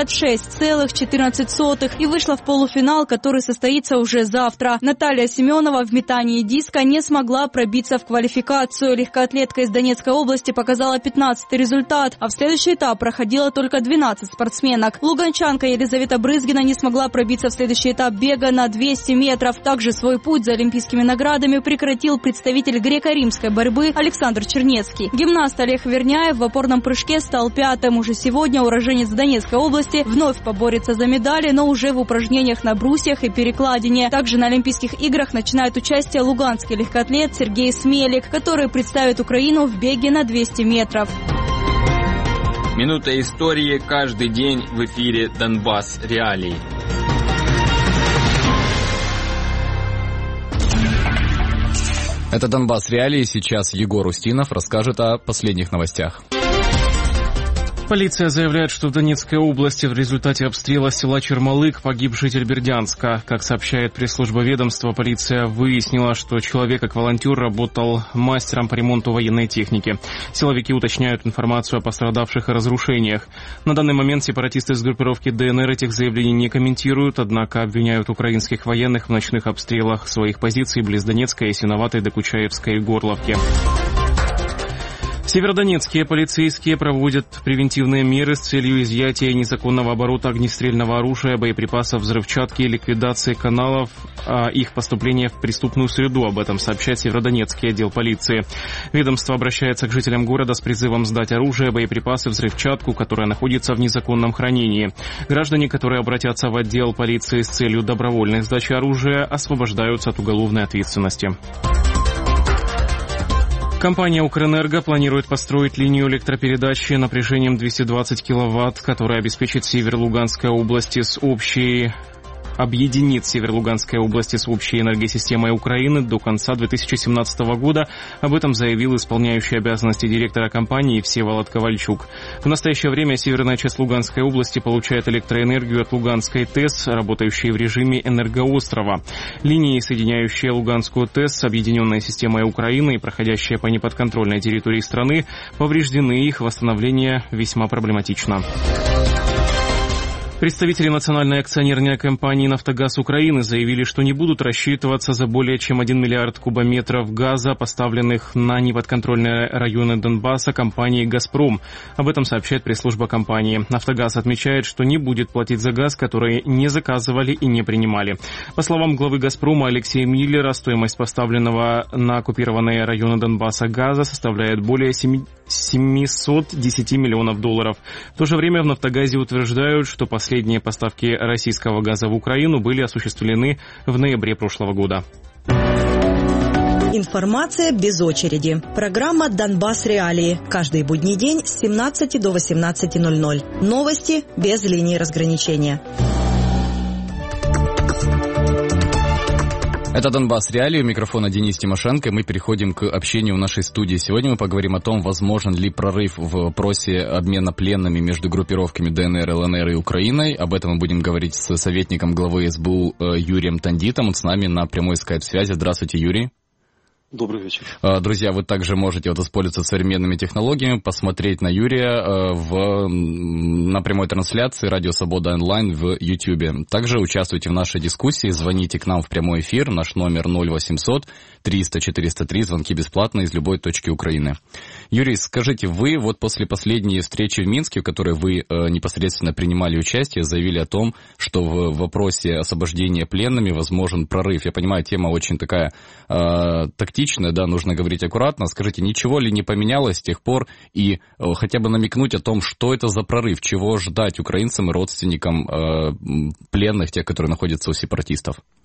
56,14 и вышла в полуфинал, который состоится уже завтра. Наталья Семенова в метании диска не смогла пробиться в квалификацию. Легкоатлетка из Донецкой области показала 15-й результат, а в следующий этап проходило только 12 спортсменок. Луганчанка Елизавета Брызгина не смогла пробиться в следующий этап бега на 200 метров. Также свой путь за олимпийскими наградами прекратил представитель греко-римской борьбы Александр Чернецкий. Гимнаст Олег Верняев в опорном прыжке стал 5-м. Уже сегодня уроженец Донецкой области вновь поборется за медали, но уже в упражнениях на брусьях и перекладине. Также на Олимпийских играх начинает участие луганский легкоатлет Сергей Смелик, который представит Украину в беге на 200 метров. Минута истории каждый день в эфире «Донбасс Реалии». Это «Донбасс Реалии». Сейчас Егор Устинов расскажет о последних новостях. Полиция заявляет, что в Донецкой области в результате обстрела села Чермалык погиб житель Бердянска. Как сообщает пресс-служба ведомства, полиция выяснила, что человек как волонтер работал мастером по ремонту военной техники. Силовики уточняют информацию о пострадавших и разрушениях. На данный момент сепаратисты из группировки ДНР этих заявлений не комментируют, однако обвиняют украинских военных в ночных обстрелах своих позиций близ Донецкой, Ясиноватой, Докучаевской и Горловки. Северодонецкие полицейские проводят превентивные меры с целью изъятия незаконного оборота огнестрельного оружия, боеприпасов, взрывчатки и ликвидации каналов их поступления в преступную среду. Об этом сообщает Северодонецкий отдел полиции. Ведомство обращается к жителям города с призывом сдать оружие, боеприпасы, взрывчатку, которая находится в незаконном хранении. Граждане, которые обратятся в отдел полиции с целью добровольной сдачи оружия, освобождаются от уголовной ответственности. Компания «Укрэнерго» планирует построить линию электропередачи напряжением 220 киловатт, которая обеспечит север Луганской области объединит север Луганской области с общей энергосистемой Украины до конца 2017 года. Об этом заявил исполняющий обязанности директора компании Всеволод Ковальчук. В настоящее время северная часть Луганской области получает электроэнергию от Луганской ТЭС, работающей в режиме энергоострова. Линии, соединяющие Луганскую ТЭС с объединенной системой Украины и проходящие по неподконтрольной территории страны, повреждены, их восстановление весьма проблематично. Представители национальной акционерной компании «Нафтогаз Украины» заявили, что не будут рассчитываться за более чем 1 миллиард кубометров газа, поставленных на неподконтрольные районы Донбасса компанией «Газпром». Об этом сообщает пресс-служба компании. «Нафтогаз» отмечает, что не будет платить за газ, который не заказывали и не принимали. По словам главы «Газпрома» Алексея Миллера, стоимость поставленного на оккупированные районы Донбасса газа составляет более 710 миллионов долларов. В то же время в «Нафтогазе» утверждают, что последние поставки российского газа в Украину были осуществлены в ноябре прошлого года. Информация без очереди. Программа «Донбасс Реалии». Каждый будний день с 17 до 18:00. Новости без линии разграничения. Это «Донбасс Реалии», у микрофона Денис Тимошенко. Мы переходим к общению в нашей студии. Сегодня мы поговорим о том, возможен ли прорыв в вопросе обмена пленными между группировками ДНР, ЛНР и Украиной. Об этом мы будем говорить с советником главы СБУ Юрием Тандитом. Он с нами на прямой скайп-связи. Здравствуйте, Юрий. Добрый вечер. Друзья, вы также можете воспользоваться современными технологиями, посмотреть на Юрия на прямой трансляции «Радио Свобода онлайн» в YouTube. Также участвуйте в нашей дискуссии, звоните к нам в прямой эфир, наш номер 0800 300 403, звонки бесплатные из любой точки Украины. Юрий, скажите, вы вот после последней встречи в Минске, в которой вы непосредственно принимали участие, заявили о том, что в вопросе освобождения пленными возможен прорыв. Я понимаю, тема очень такая тактичная, да, нужно говорить аккуратно. Скажите, ничего ли не поменялось с тех пор и хотя бы намекнуть о том, что это за прорыв, чего ждать украинцам и родственникам пленных, тех, которые находятся у сепаратистов?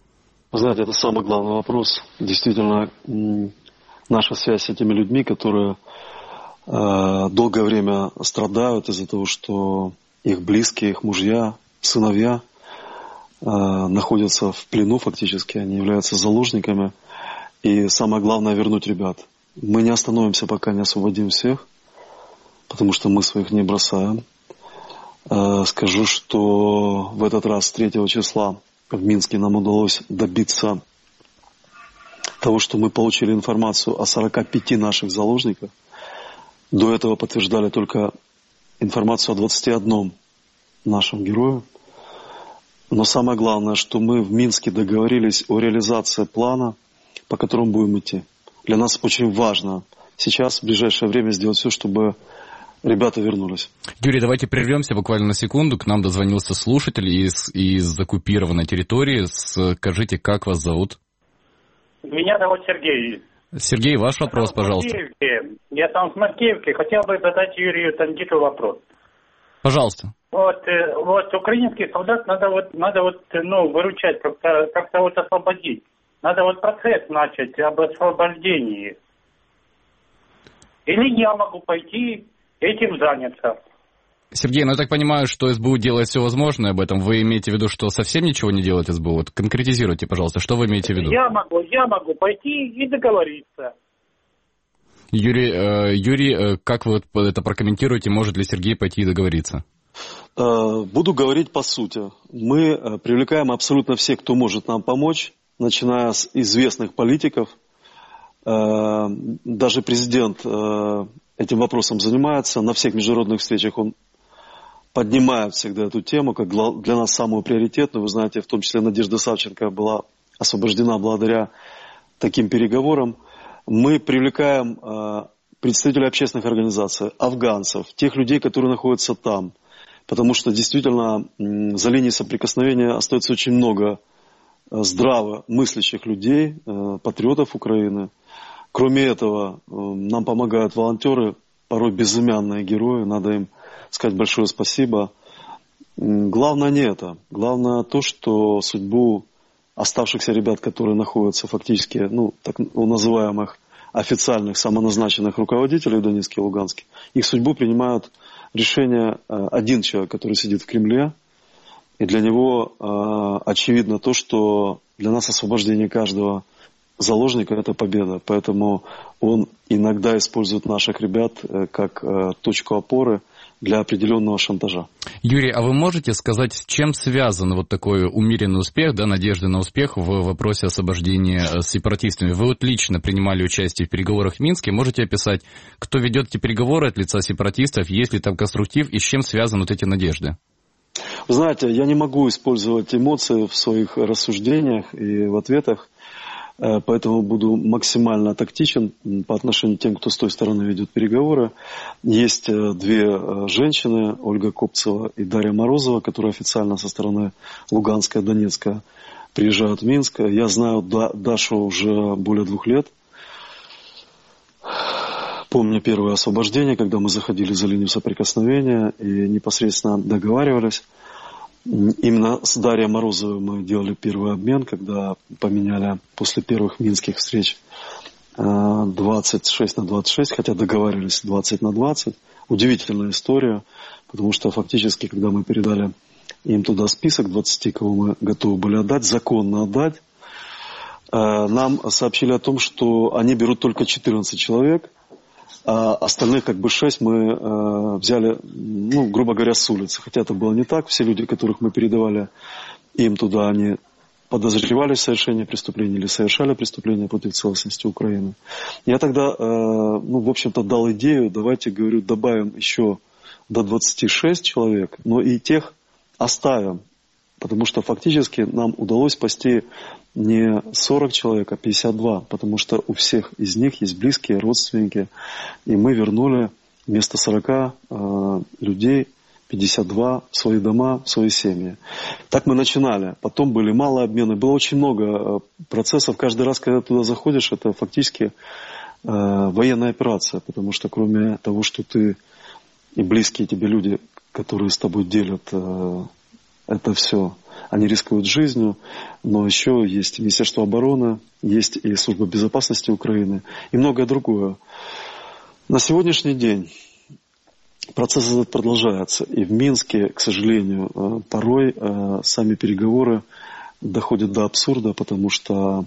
Вы знаете, это самый главный вопрос. Действительно, наша связь с этими людьми, которые долгое время страдают из-за того, что их близкие, их мужья, сыновья находятся в плену фактически, они являются заложниками. И самое главное — вернуть ребят. Мы не остановимся, пока не освободим всех, потому что мы своих не бросаем. Скажу, что в этот раз, 3 числа, в Минске нам удалось добиться того, что мы получили информацию о 45 наших заложниках. До этого подтверждали только информацию о 21 нашем герое. Но самое главное, что мы в Минске договорились о реализации плана, по которому будем идти. Для нас очень важно сейчас, в ближайшее время, сделать все, чтобы ребята вернулись. Юрий, давайте прервемся буквально на секунду. К нам дозвонился слушатель из оккупированной территории. Скажите, как вас зовут? Меня зовут Сергей. Сергей, ваш вопрос, пожалуйста. Я там с Макеевки. Хотел бы задать Юрию Тандиту вопрос. Пожалуйста. Вот украинских солдат надо выручать, как-то освободить. Надо процесс начать об освобождении. Или я могу пойти этим заняться. Сергей, я так понимаю, что СБУ делает все возможное об этом. Вы имеете в виду, что совсем ничего не делает СБУ? Вот конкретизируйте, пожалуйста, что вы имеете в виду? Я могу пойти и договориться. Юрий, как вы это прокомментируете? Может ли Сергей пойти и договориться? Буду говорить по сути. Мы привлекаем абсолютно всех, кто может нам помочь, начиная с известных политиков. Даже президент этим вопросом занимается. На всех международных встречах он поднимает всегда эту тему, как для нас самую приоритетную. Вы знаете, в том числе Надежда Савченко была освобождена благодаря таким переговорам. Мы привлекаем представителей общественных организаций, афганцев, тех людей, которые находятся там. Потому что действительно за линией соприкосновения остается очень много здраво мыслящих людей, патриотов Украины. Кроме этого, нам помогают волонтеры, порой безымянные герои, надо им сказать большое спасибо. Главное не это. Главное то, что судьбу оставшихся ребят, которые находятся фактически, так называемых официальных самоназначенных руководителей в Донецке и Луганске, их судьбу принимают решение один человек, который сидит в Кремле. И для него очевидно то, что для нас освобождение каждого заложника – это победа. Поэтому он иногда использует наших ребят как точку опоры для определенного шантажа. Юрий, а вы можете сказать, с чем связан вот такой умеренный успех, надежда на успех в вопросе освобождения сепаратистами? Вы лично принимали участие в переговорах в Минске. Можете описать, кто ведет эти переговоры от лица сепаратистов, есть ли там конструктив и с чем связаны эти надежды? Вы знаете, я не могу использовать эмоции в своих рассуждениях и в ответах, поэтому буду максимально тактичен по отношению к тем, кто с той стороны ведет переговоры. Есть 2 женщины, Ольга Копцева и Дарья Морозова, которые официально со стороны Луганска и Донецка приезжают в Минск. Я знаю Дашу уже более 2 лет. Помню первое освобождение, когда мы заходили за линию соприкосновения и непосредственно договаривались. Именно с Дарьей Морозовой мы делали первый обмен, когда поменяли после первых минских встреч 26 на 26, хотя договаривались 20 на 20. Удивительная история, потому что фактически, когда мы передали им туда список 20, кого мы готовы были отдать, законно отдать, нам сообщили о том, что они берут только 14 человек, а остальных 6 мы взяли, грубо говоря, с улицы. Хотя это было не так. Все люди, которых мы передавали им туда, они подозревались в совершении преступления или совершали преступления против целостности Украины. Я тогда, в общем-то, дал идею, давайте, говорю, добавим еще до 26 человек, но и тех оставим. Потому что фактически нам удалось спасти не 40 человек, а 52, потому что у всех из них есть близкие, родственники. И мы вернули вместо 40 людей 52 в свои дома, в свои семьи. Так мы начинали. Потом были малые обмены. Было очень много процессов. Каждый раз, когда туда заходишь, это фактически военная операция. Потому что кроме того, что ты и близкие тебе люди, которые с тобой делят это все, они рискуют жизнью, но еще есть Министерство обороны, есть и Служба безопасности Украины и многое другое. На сегодняшний день процесс этот продолжается. И в Минске, к сожалению, порой сами переговоры доходят до абсурда, потому что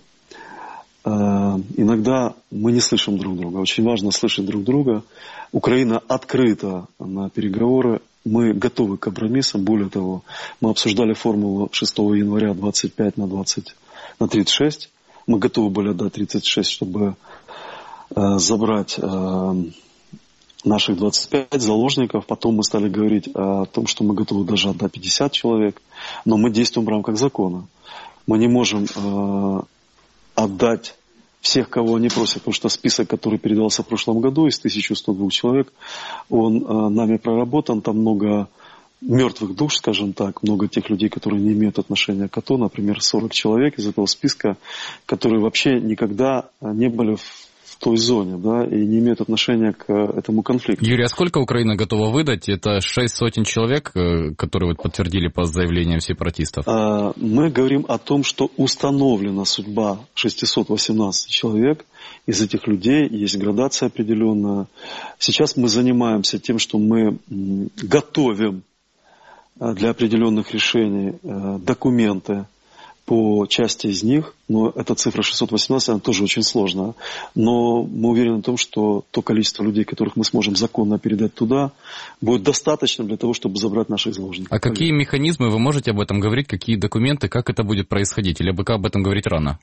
иногда мы не слышим друг друга. Очень важно слышать друг друга. Украина открыта на переговоры. Мы готовы к компромиссам. Более того, мы обсуждали формулу 6 января 25 на 36. Мы готовы были отдать 36, чтобы забрать наших 25 заложников. Потом мы стали говорить о том, что мы готовы даже отдать 50 человек. Но мы действуем в рамках закона. Мы не можем отдать всех, кого они просят, потому что список, который передался в прошлом году из 1102 человек, он нами проработан, там много мертвых душ, скажем так, много тех людей, которые не имеют отношения к АТО, например, 40 человек из этого списка, которые вообще никогда не были в той зоне, да, и не имеют отношения к этому конфликту. Юрий, а сколько Украина готова выдать? Это 6 сотен человек, которые вот подтвердили по заявлениям сепаратистов? Мы говорим о том, что установлена судьба 618 человек. Из этих людей есть градация определенная. Сейчас мы занимаемся тем, что мы готовим для определенных решений документы по части из них, но эта цифра 618, она тоже очень сложная. Но мы уверены в том, что то количество людей, которых мы сможем законно передать туда, будет достаточно для того, чтобы забрать наших заложников. А какие механизмы, вы можете об этом говорить, какие документы, как это будет происходить? Или пока об этом говорить рано?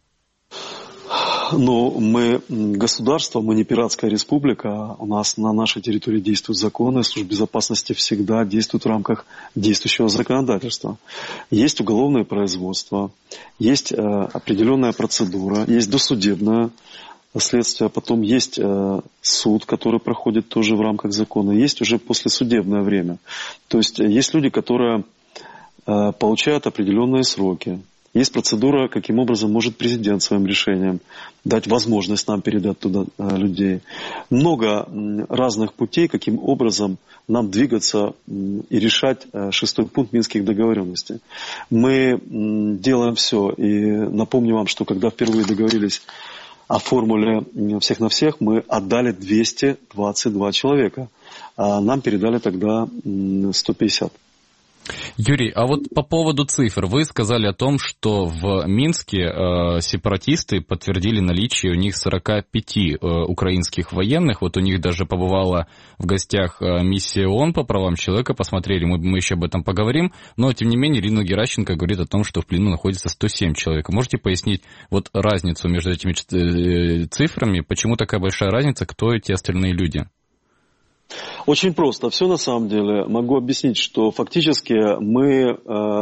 Но мы государство, мы не пиратская республика, у нас на нашей территории действуют законы, служба безопасности всегда действует в рамках действующего законодательства. Есть уголовное производство, есть определенная процедура, есть досудебное следствие, потом есть суд, который проходит тоже в рамках закона, есть уже послесудебное время. То есть есть люди, которые получают определенные сроки. Есть процедура, каким образом может президент своим решением дать возможность нам передать туда людей. Много разных путей, каким образом нам двигаться и решать 6-й пункт Минских договоренностей. Мы делаем все. И напомню вам, что когда впервые договорились о формуле всех на всех, мы отдали 222 человека. А нам передали тогда 150. Юрий, а вот по поводу цифр. Вы сказали о том, что в Минске сепаратисты подтвердили наличие у них 45 украинских военных. Вот у них даже побывала в гостях миссия ООН по правам человека. Посмотрели, мы еще об этом поговорим. Но, тем не менее, Ирина Геращенко говорит о том, что в плену находится 107 человек. Можете пояснить вот разницу между этими цифрами? Почему такая большая разница? Кто эти остальные люди? Очень просто. Все на самом деле. Могу объяснить, что фактически мы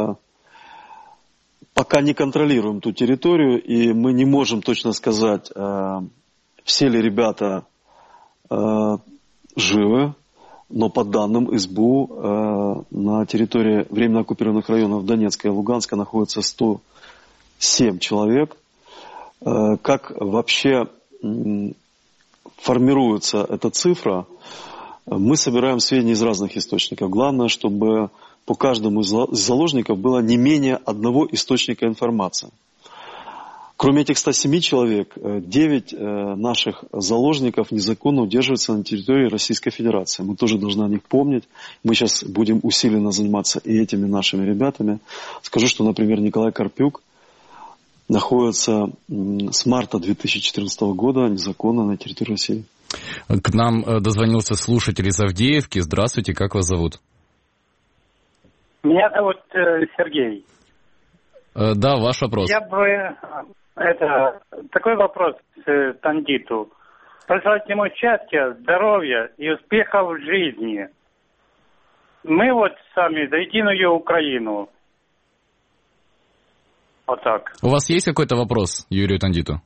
пока не контролируем ту территорию, и мы не можем точно сказать, все ли ребята живы, но по данным СБУ на территории временно оккупированных районов Донецка и Луганска находится 107 человек. Как вообще формируется эта цифра? Мы собираем сведения из разных источников. Главное, чтобы по каждому из заложников было не менее одного источника информации. Кроме этих 107 человек, 9 наших заложников незаконно удерживаются на территории Российской Федерации. Мы тоже должны о них помнить. Мы сейчас будем усиленно заниматься и этими нашими ребятами. Скажу, что, например, Николай Карпюк находится с марта 2014 года незаконно на территории России. К нам дозвонился слушатель из Авдеевки. Здравствуйте, как вас зовут? Меня зовут Сергей. Да, ваш вопрос. Я бы такой вопрос Тандиту. Пожелать ему счастья, здоровья и успехов в жизни. Мы вот сами за единую Украину. Вот так. У вас есть какой-то вопрос Юрию Тандиту?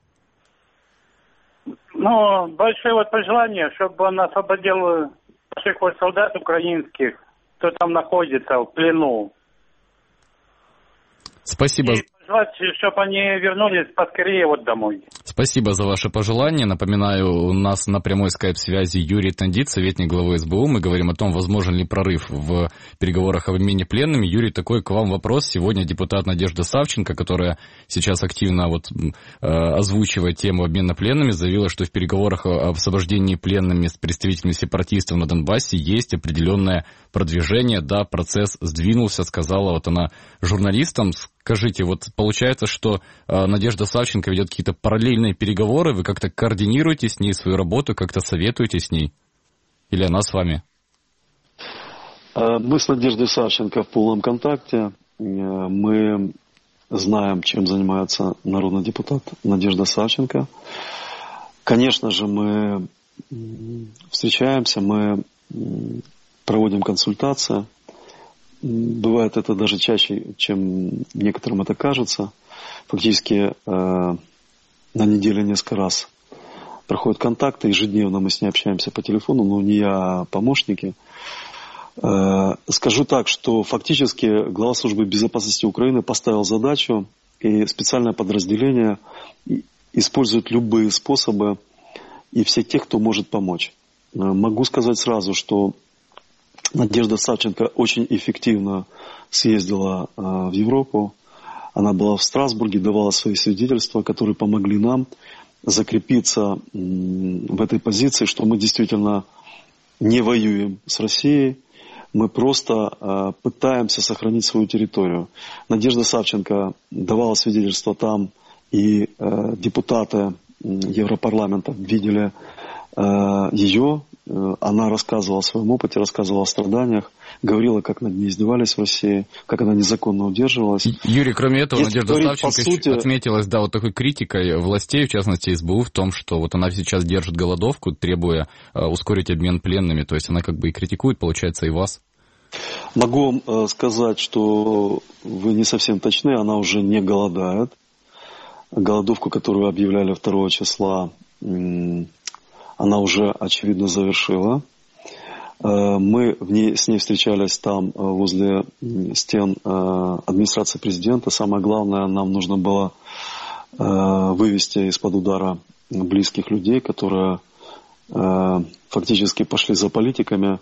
Ну, большое вот пожелание, чтобы он освободил наших вот солдат украинских, кто там находится в плену. Спасибо. И пожелать, чтобы они вернулись поскорее вот домой. Спасибо за ваше пожелание. Напоминаю, у нас на прямой скайп-связи Юрий Тандит, советник главы СБУ. Мы говорим о том, возможен ли прорыв в переговорах об обмене пленными. Юрий, такой к вам вопрос. Сегодня депутат Надежда Савченко, которая сейчас активно озвучивает тему обмена пленными, заявила, что в переговорах об освобождении пленными с представителями сепаратистов на Донбассе есть определенное продвижение. Да, процесс сдвинулся, сказала она журналистам. Скажите, получается, что Надежда Савченко ведет какие-то параллельные переговоры, вы как-то координируете с ней свою работу, как-то советуете с ней? Или она с вами? Мы с Надеждой Савченко в полном контакте. Мы знаем, чем занимается народный депутат Надежда Савченко. Конечно же, мы встречаемся, мы проводим консультации. Бывает это даже чаще, чем некоторым это кажется. Фактически на неделе несколько раз проходят контакты. Ежедневно мы с ней общаемся по телефону, но не я, а помощники. Скажу так, что фактически глава службы безопасности Украины поставил задачу, и специальное подразделение использует любые способы и всех тех, кто может помочь. Могу сказать сразу, что Надежда Савченко очень эффективно съездила в Европу. Она была в Страсбурге, давала свои свидетельства, которые помогли нам закрепиться в этой позиции, что мы действительно не воюем с Россией, мы просто пытаемся сохранить свою территорию. Надежда Савченко давала свидетельства там, и депутаты Европарламента видели ее. Она рассказывала о своем опыте, рассказывала о страданиях, говорила, как над ней издевались в России, как она незаконно удерживалась. Юрий, кроме этого, Надежда Савченко отметилась такой критикой властей, в частности СБУ, в том, что она сейчас держит голодовку, требуя ускорить обмен пленными. То есть она и критикует, получается, и вас. Могу вам сказать, что вы не совсем точны, она уже не голодает. Голодовку, которую объявляли 2 числа, она уже, очевидно, завершила. Мы с ней встречались там, возле стен администрации президента. Самое главное, нам нужно было вывести из-под удара близких людей, которые фактически пошли за политиками.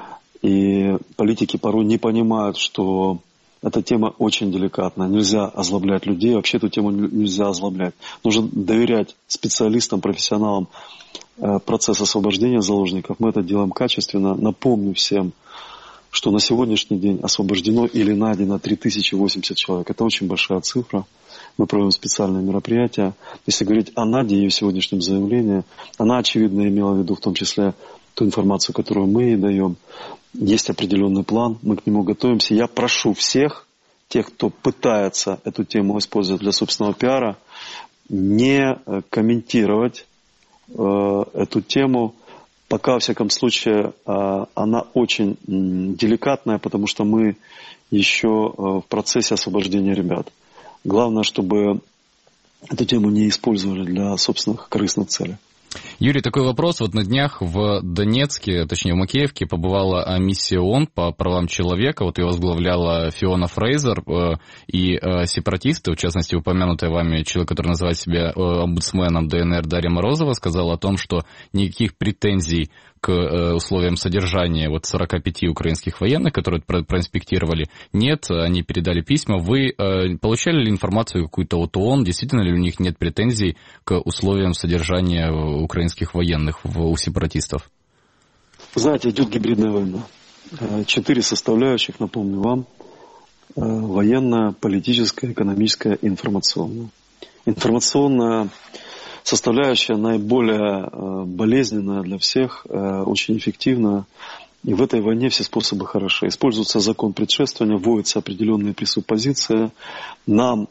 И политики порой не понимают, что эта тема очень деликатная. Нельзя озлоблять людей. Вообще эту тему нельзя озлоблять. Нужно доверять специалистам, профессионалам. Процесс освобождения заложников. Мы это делаем качественно. Напомню всем, что на сегодняшний день освобождено или найдено 3080 человек. Это очень большая цифра. Мы проводим специальные мероприятия. Если говорить о Наде, ее сегодняшнем заявлении, она, очевидно, имела в виду в том числе ту информацию, которую мы ей даем. Есть определенный план, мы к нему готовимся. Я прошу всех, тех, кто пытается эту тему использовать для собственного пиара, не комментировать эту тему. Пока, во всяком случае, она очень деликатная, потому что мы еще в процессе освобождения ребят. Главное, чтобы эту тему не использовали для собственных корыстных целей. Юрий, такой вопрос. На днях в Донецке, точнее в Макеевке, побывала миссия ООН по правам человека. Ее возглавляла Фиона Фрейзер и сепаратисты, в частности, упомянутая вами человек, который называет себя омбудсменом ДНР Дарья Морозова, сказала о том, что никаких претензий к условиям содержания 45 украинских военных, которые проинспектировали, нет, они передали письма. Вы получали ли информацию какую-то от ООН, действительно ли у них нет претензий к условиям содержания украинских военных у сепаратистов? Знаете, идет гибридная война. 4 составляющих, напомню вам: военная, политическая, экономическая, информационная. Информационная составляющая наиболее болезненная для всех, очень эффективная. И в этой войне все способы хороши. Используется закон предшествования, вводятся определенные пресуппозиции. Нам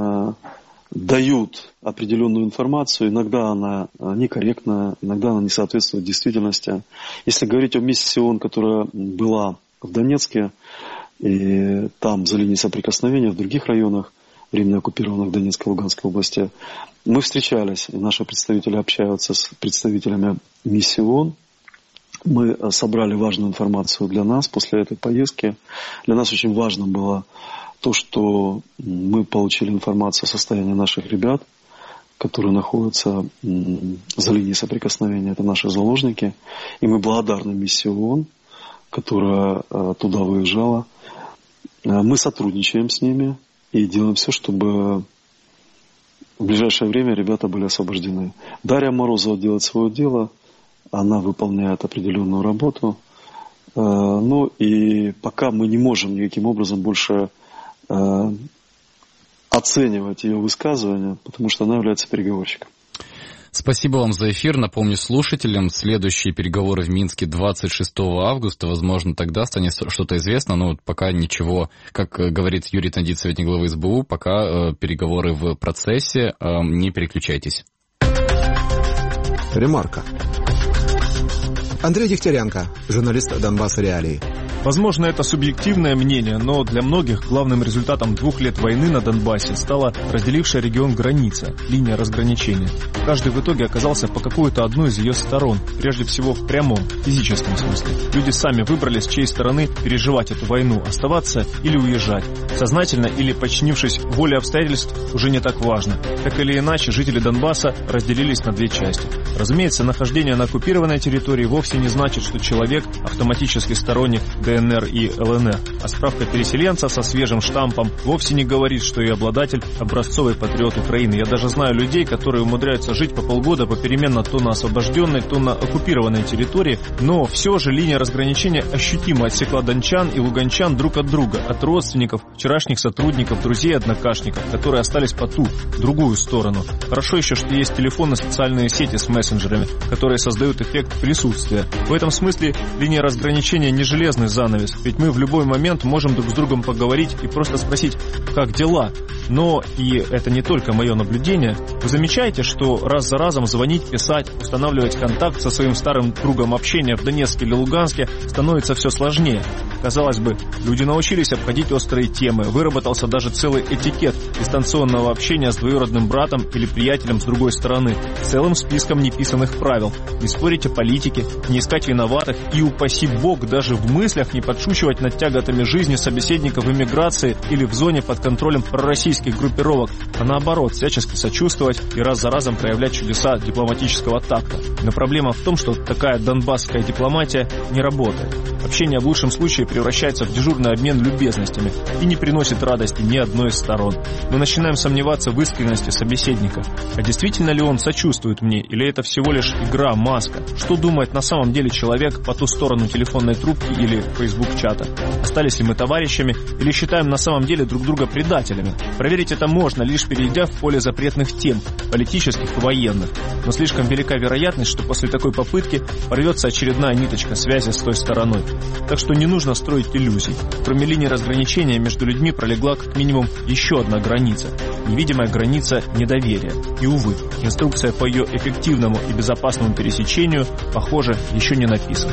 дают определенную информацию. Иногда она некорректна, иногда она не соответствует действительности. Если говорить о миссии ООН, которая была в Донецке, и там за линией соприкосновения, в других районах, временно оккупированных Донецкой и Луганской области, мы встречались, и наши представители общаются с представителями миссии ООН. Мы собрали важную информацию для нас после этой поездки. Для нас очень важно было то, что мы получили информацию о состоянии наших ребят, которые находятся за линией соприкосновения. Это наши заложники. И мы благодарны миссии ООН, которая туда выезжала. Мы сотрудничаем с ними и делаем все, чтобы в ближайшее время ребята были освобождены. Дарья Морозова делает свое дело, она выполняет определенную работу. Ну и пока мы не можем никаким образом больше оценивать ее высказывания, потому что она является переговорщиком. Спасибо вам за эфир. Напомню слушателям, следующие переговоры в Минске 26 августа. Возможно, тогда станет что-то известно, но пока ничего, как говорит Юрий Тандит, советник главы СБУ, пока переговоры в процессе, не переключайтесь. Ремарка. Андрей Дегтяренко, журналист «Донбасс Реалии». Возможно, это субъективное мнение, но для многих главным результатом 2 лет войны на Донбассе стала разделившая регион граница, линия разграничения. Каждый в итоге оказался по какой-то одной из ее сторон, прежде всего в прямом, физическом смысле. Люди сами выбрали, с чьей стороны переживать эту войну, оставаться или уезжать. Сознательно или подчинившись воле обстоятельств, уже не так важно. Так или иначе, жители Донбасса разделились на 2 части. Разумеется, нахождение на оккупированной территории вовсе не значит, что человек автоматически сторонник ДНР и ЛНР, а справка переселенца со свежим штампом вовсе не говорит, что и обладатель образцовый патриот Украины. Я даже знаю людей, которые умудряются жить по полгода попеременно то на освобожденной, то на оккупированной территории, но все же линия разграничения ощутимо отсекла дончан и луганчан друг от друга, от родственников, вчерашних сотрудников, друзей и однокашников, которые остались по ту, другую сторону. Хорошо еще, что есть телефоны, социальные сети с мессенджерами, которые создают эффект присутствия. В этом смысле линия разграничения не железный занавес, ведь мы в любой момент можем друг с другом поговорить и просто спросить, как дела. Но, и это не только мое наблюдение, вы замечаете, что раз за разом звонить, писать, устанавливать контакт со своим старым кругом общения в Донецке или Луганске становится все сложнее. Казалось бы, люди научились обходить острые темы, выработался даже целый этикет дистанционного общения с двоюродным братом или приятелем с другой стороны, с целым списком неписанных правил. Не спорить о политике, не искать виноватых и, упаси бог, даже в мыслях не подшучивать над тяготами жизни собеседников в эмиграции или в зоне под контролем пророссийских группировок, а наоборот, всячески сочувствовать и раз за разом проявлять чудеса дипломатического такта. Но проблема в том, что такая донбасская дипломатия не работает. Общение в лучшем случае превращается в дежурный обмен любезностями и не приносит радости ни одной из сторон. Мы начинаем сомневаться в искренности собеседника. А действительно ли он сочувствует мне, или это всего лишь игра, маска? Что думает на самом деле человек по ту сторону телефонной трубки или фейсбук-чата? Остались ли мы товарищами или считаем на самом деле друг друга предателями? Проверить это можно, лишь перейдя в поле запретных тем, политических и военных. Но слишком велика вероятность, что после такой попытки порвется очередная ниточка связи с той стороной. Так что не нужно строить иллюзий. Кроме линии разграничения между людьми пролегла как минимум еще одна граница. Невидимая граница недоверия. И, увы, инструкция по ее эффективному и безопасному пересечению, похоже, еще не написана.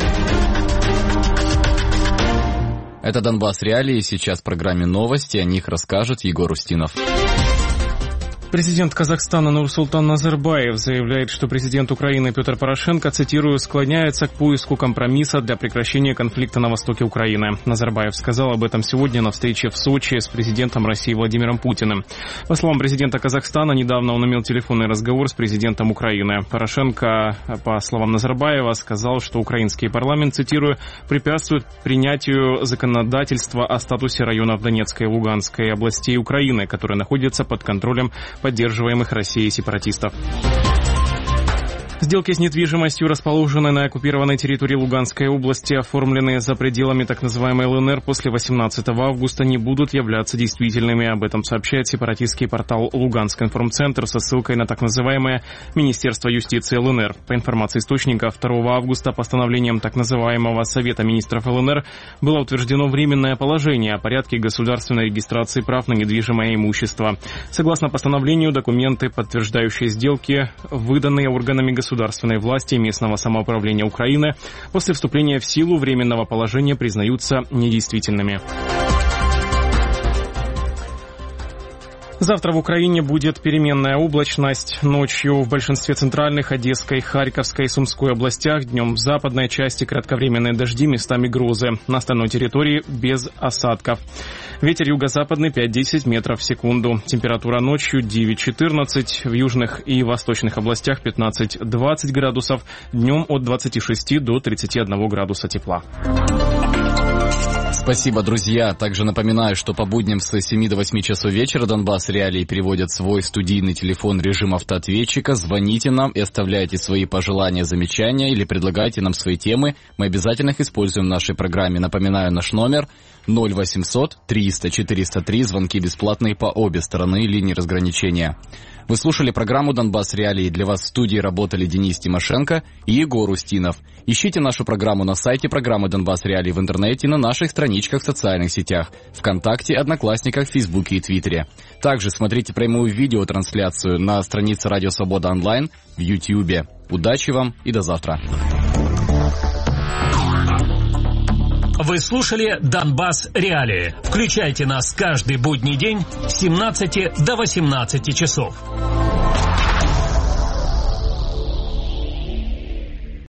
Это «Донбасс Реалии». Сейчас в программе новости. О них расскажет Егор Устинов. Президент Казахстана Нурсултан Назарбаев заявляет, что президент Украины Петр Порошенко, цитирую, «склоняется к поиску компромисса для прекращения конфликта на востоке Украины». Назарбаев сказал об этом сегодня на встрече в Сочи с президентом России Владимиром Путиным. По словам президента Казахстана, недавно он имел телефонный разговор с президентом Украины. Порошенко, по словам Назарбаева, сказал, что украинский парламент, цитирую, «препятствует принятию законодательства о статусе районов Донецкой и Луганской областей Украины, которые находятся под контролем поддерживаемых Россией сепаратистов». Сделки с недвижимостью, расположенной на оккупированной территории Луганской области, оформленные за пределами так называемой ЛНР после 18 августа, не будут являться действительными. Об этом сообщает сепаратистский портал «Луганск информцентр» со ссылкой на так называемое Министерство юстиции ЛНР. По информации источника, 2 августа постановлением так называемого Совета министров ЛНР было утверждено временное положение о порядке государственной регистрации прав на недвижимое имущество. Согласно постановлению, документы, подтверждающие сделки, выданные органами государственной власти и местного самоуправления Украины, после вступления в силу временного положения признаются недействительными. Завтра в Украине будет переменная облачность. Ночью в большинстве центральных, Одесской, Харьковской и Сумской областях, днем в западной части кратковременные дожди, местами грозы. На остальной территории без осадков. Ветер юго-западный 5-10 метров в секунду. Температура ночью 9-14, в южных и восточных областях 15-20 градусов, днем от 26 до 31 градуса тепла. Спасибо, друзья. Также напоминаю, что по будням с 7 до 8 часов вечера Донбасс Реалии переводят свой студийный телефон режим автоответчика. Звоните нам и оставляйте свои пожелания, замечания или предлагайте нам свои темы. Мы обязательно их используем в нашей программе. Напоминаю, наш номер 0800 300 403. Звонки бесплатные по обе стороны линии разграничения. Вы слушали программу «Донбасс Реалии». Для вас в студии работали Денис Тимошенко и Егор Устинов. Ищите нашу программу на сайте программы «Донбасс Реалии» в интернете, на наших страничках в социальных сетях, ВКонтакте, Одноклассниках, Фейсбуке и Твиттере. Также смотрите прямую видеотрансляцию на странице «Радио Свобода Онлайн» в Ютьюбе. Удачи вам и до завтра. Вы слушали «Донбасс Реалии». Включайте нас каждый будний день с 17 до 18 часов.